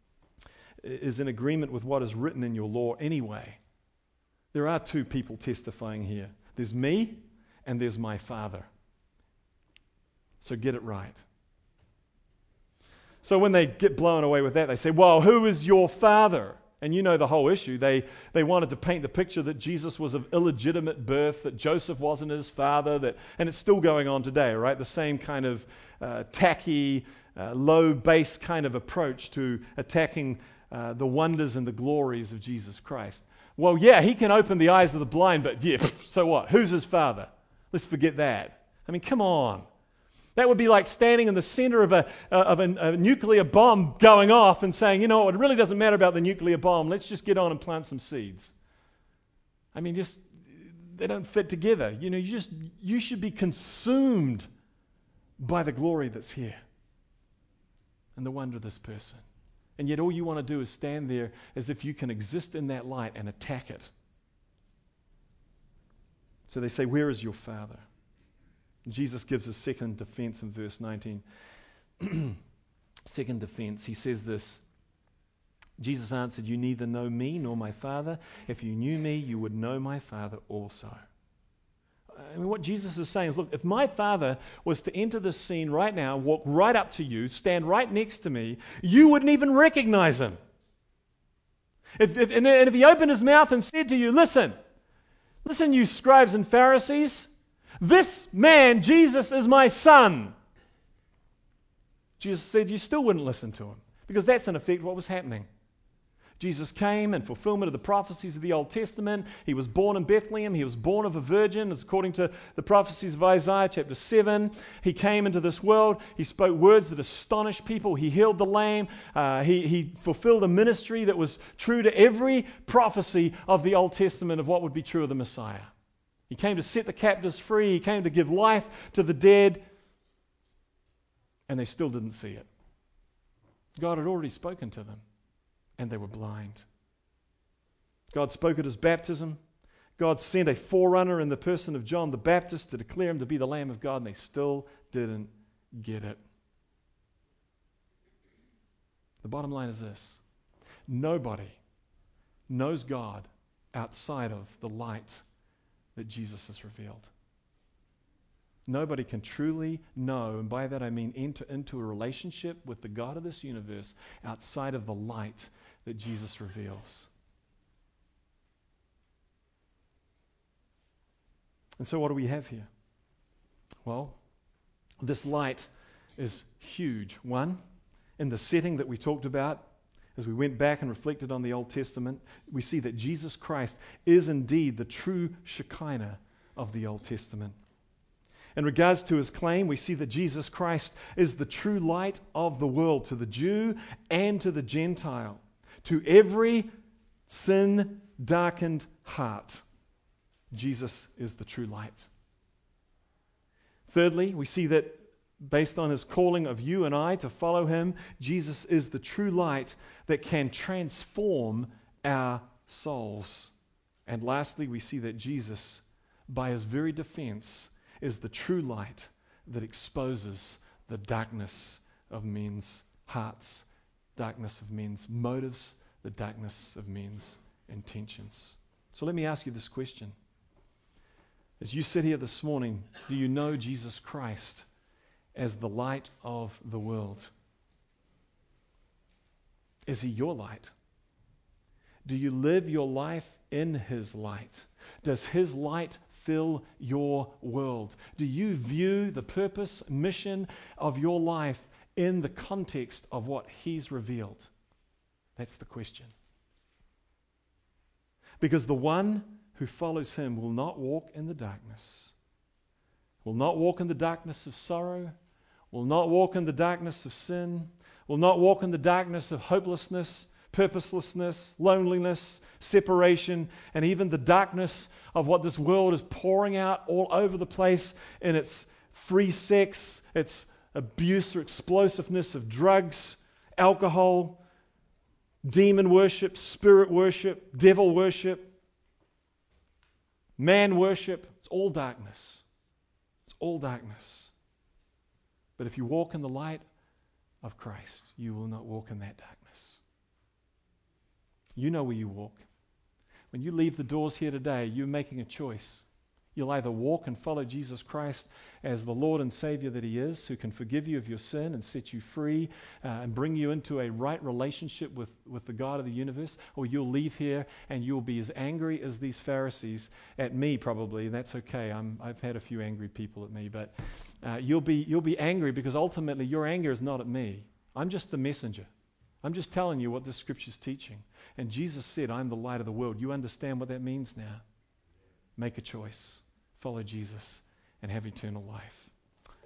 with what is written in your law anyway. There are two people testifying here. There's me and there's my Father. So get it right. So when they get blown away with that, they say, well, who is your Father? And you know the whole issue. They wanted to paint the picture that Jesus was of illegitimate birth, that Joseph wasn't his father, and it's still going on today, right? The same kind of tacky, low base kind of approach to attacking the wonders and the glories of Jesus Christ. Well, yeah, he can open the eyes of the blind, but yeah, so what? Who's his Father? Let's forget that. I mean, come on. That would be like standing in the center of a nuclear bomb going off and saying, you know what, it really doesn't matter about the nuclear bomb. Let's just get on and plant some seeds. I mean, they don't fit together. You know, you should be consumed by the glory that's here and the wonder of this person. And yet all you want to do is stand there as if you can exist in that light and attack it. So they say, where is your Father? Jesus gives a second defense in verse 19. Second defense, he says this. Jesus answered, you neither know me nor my Father. If you knew me, you would know my Father also. I mean, what Jesus is saying is, look, if my Father was to enter this scene right now, walk right up to you, stand right next to me, you wouldn't even recognize him. If he opened his mouth and said to you, listen, you scribes and Pharisees, this man, Jesus, is my son. Jesus said you still wouldn't listen to him, because that's in effect what was happening. Jesus came in fulfillment of the prophecies of the Old Testament. He was born in Bethlehem. He was born of a virgin, as according to the prophecies of Isaiah chapter 7. He came into this world. He spoke words that astonished people. He healed the lame. He fulfilled a ministry that was true to every prophecy of the Old Testament of what would be true of the Messiah. He came to set the captives free. He came to give life to the dead. And they still didn't see it. God had already spoken to them, and they were blind. God spoke at his baptism. God sent a forerunner in the person of John the Baptist to declare him to be the Lamb of God, and they still didn't get it. The bottom line is this: nobody knows God outside of the light that Jesus has revealed. Nobody can truly know, and by that I mean enter into a relationship with the God of this universe outside of the light that Jesus reveals. And so what do we have here? Well, this light is huge. One, in the setting that we talked about, as we went back and reflected on the Old Testament, we see that Jesus Christ is indeed the true Shekinah of the Old Testament. In regards to his claim, we see that Jesus Christ is the true light of the world to the Jew and to the Gentile, to every sin-darkened heart. Jesus is the true light. Thirdly, we see that based on his calling of you and I to follow him, Jesus is the true light that can transform our souls. And lastly, we see that Jesus, by his very defense, is the true light that exposes the darkness of men's hearts, darkness of men's motives, the darkness of men's intentions. So let me ask you this question. As you sit here this morning, do you know Jesus Christ as the light of the world? Is he your light? Do you live your life in his light? Does his light fill your world? Do you view the purpose, mission of your life in the context of what he's revealed? That's the question. Because the one who follows him will not walk in the darkness, will not walk in the darkness of sorrow, will not walk in the darkness of sin, will not walk in the darkness of hopelessness, purposelessness, loneliness, separation, and even the darkness of what this world is pouring out all over the place in its free sex, its abuse or explosiveness of drugs, alcohol, demon worship, spirit worship, devil worship, man worship. It's all darkness. It's all darkness. But if you walk in the light of Christ, you will not walk in that darkness. You know where you walk. When you leave the doors here today, you're making a choice. You'll either walk and follow Jesus Christ as the Lord and Savior that he is, who can forgive you of your sin and set you free and bring you into a right relationship with the God of the universe, or you'll leave here and you'll be as angry as these Pharisees at me probably. That's okay. I've had a few angry people at me, but you'll be angry because ultimately your anger is not at me. I'm just the messenger. I'm just telling you what this scripture's teaching. And Jesus said, I'm the light of the world. You understand what that means now? Make a choice. Follow Jesus and have eternal life.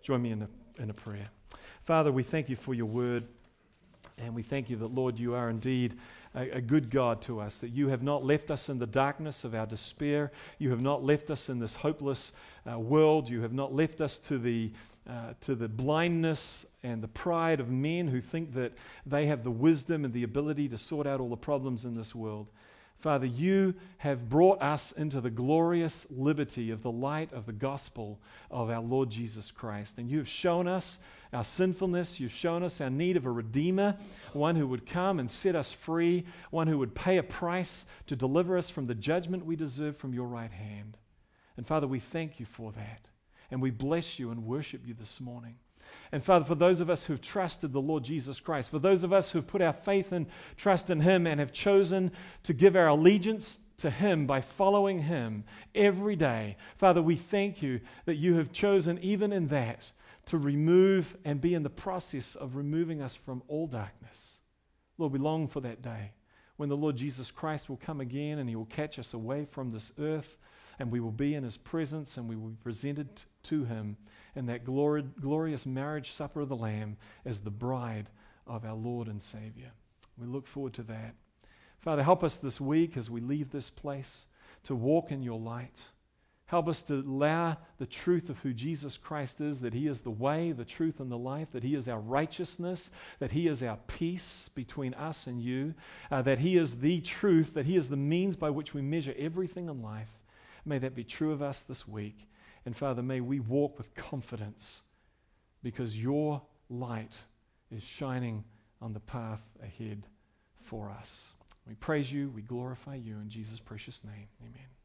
join me in a prayer. Father, we thank you for your word, and we thank you that, Lord, you are indeed a good God to us, that you have not left us in the darkness of our despair. You have not left us in this hopeless world. You have not left us to the blindness and the pride of men who think that they have the wisdom and the ability to sort out all the problems in this world. Father, you have brought us into the glorious liberty of the light of the gospel of our Lord Jesus Christ. And you have shown us our sinfulness. You've shown us our need of a Redeemer, one who would come and set us free, one who would pay a price to deliver us from the judgment we deserve from your right hand. And Father, we thank you for that. And we bless you and worship you this morning. And Father, for those of us who've trusted the Lord Jesus Christ, for those of us who've put our faith and trust in him and have chosen to give our allegiance to him by following him every day, Father, we thank you that you have chosen even in that to remove and be in the process of removing us from all darkness. Lord, we long for that day when the Lord Jesus Christ will come again and he will catch us away from this earth, and we will be in his presence and we will be presented to him in that glorious marriage supper of the Lamb as the bride of our Lord and Savior. We look forward to that. Father, help us this week as we leave this place to walk in your light. Help us to allow the truth of who Jesus Christ is, that he is the way, the truth, and the life, that he is our righteousness, that he is our peace between us and you, that he is the truth, that he is the means by which we measure everything in life. May that be true of us this week. And Father, may we walk with confidence because your light is shining on the path ahead for us. We praise you, we glorify you in Jesus' precious name. Amen.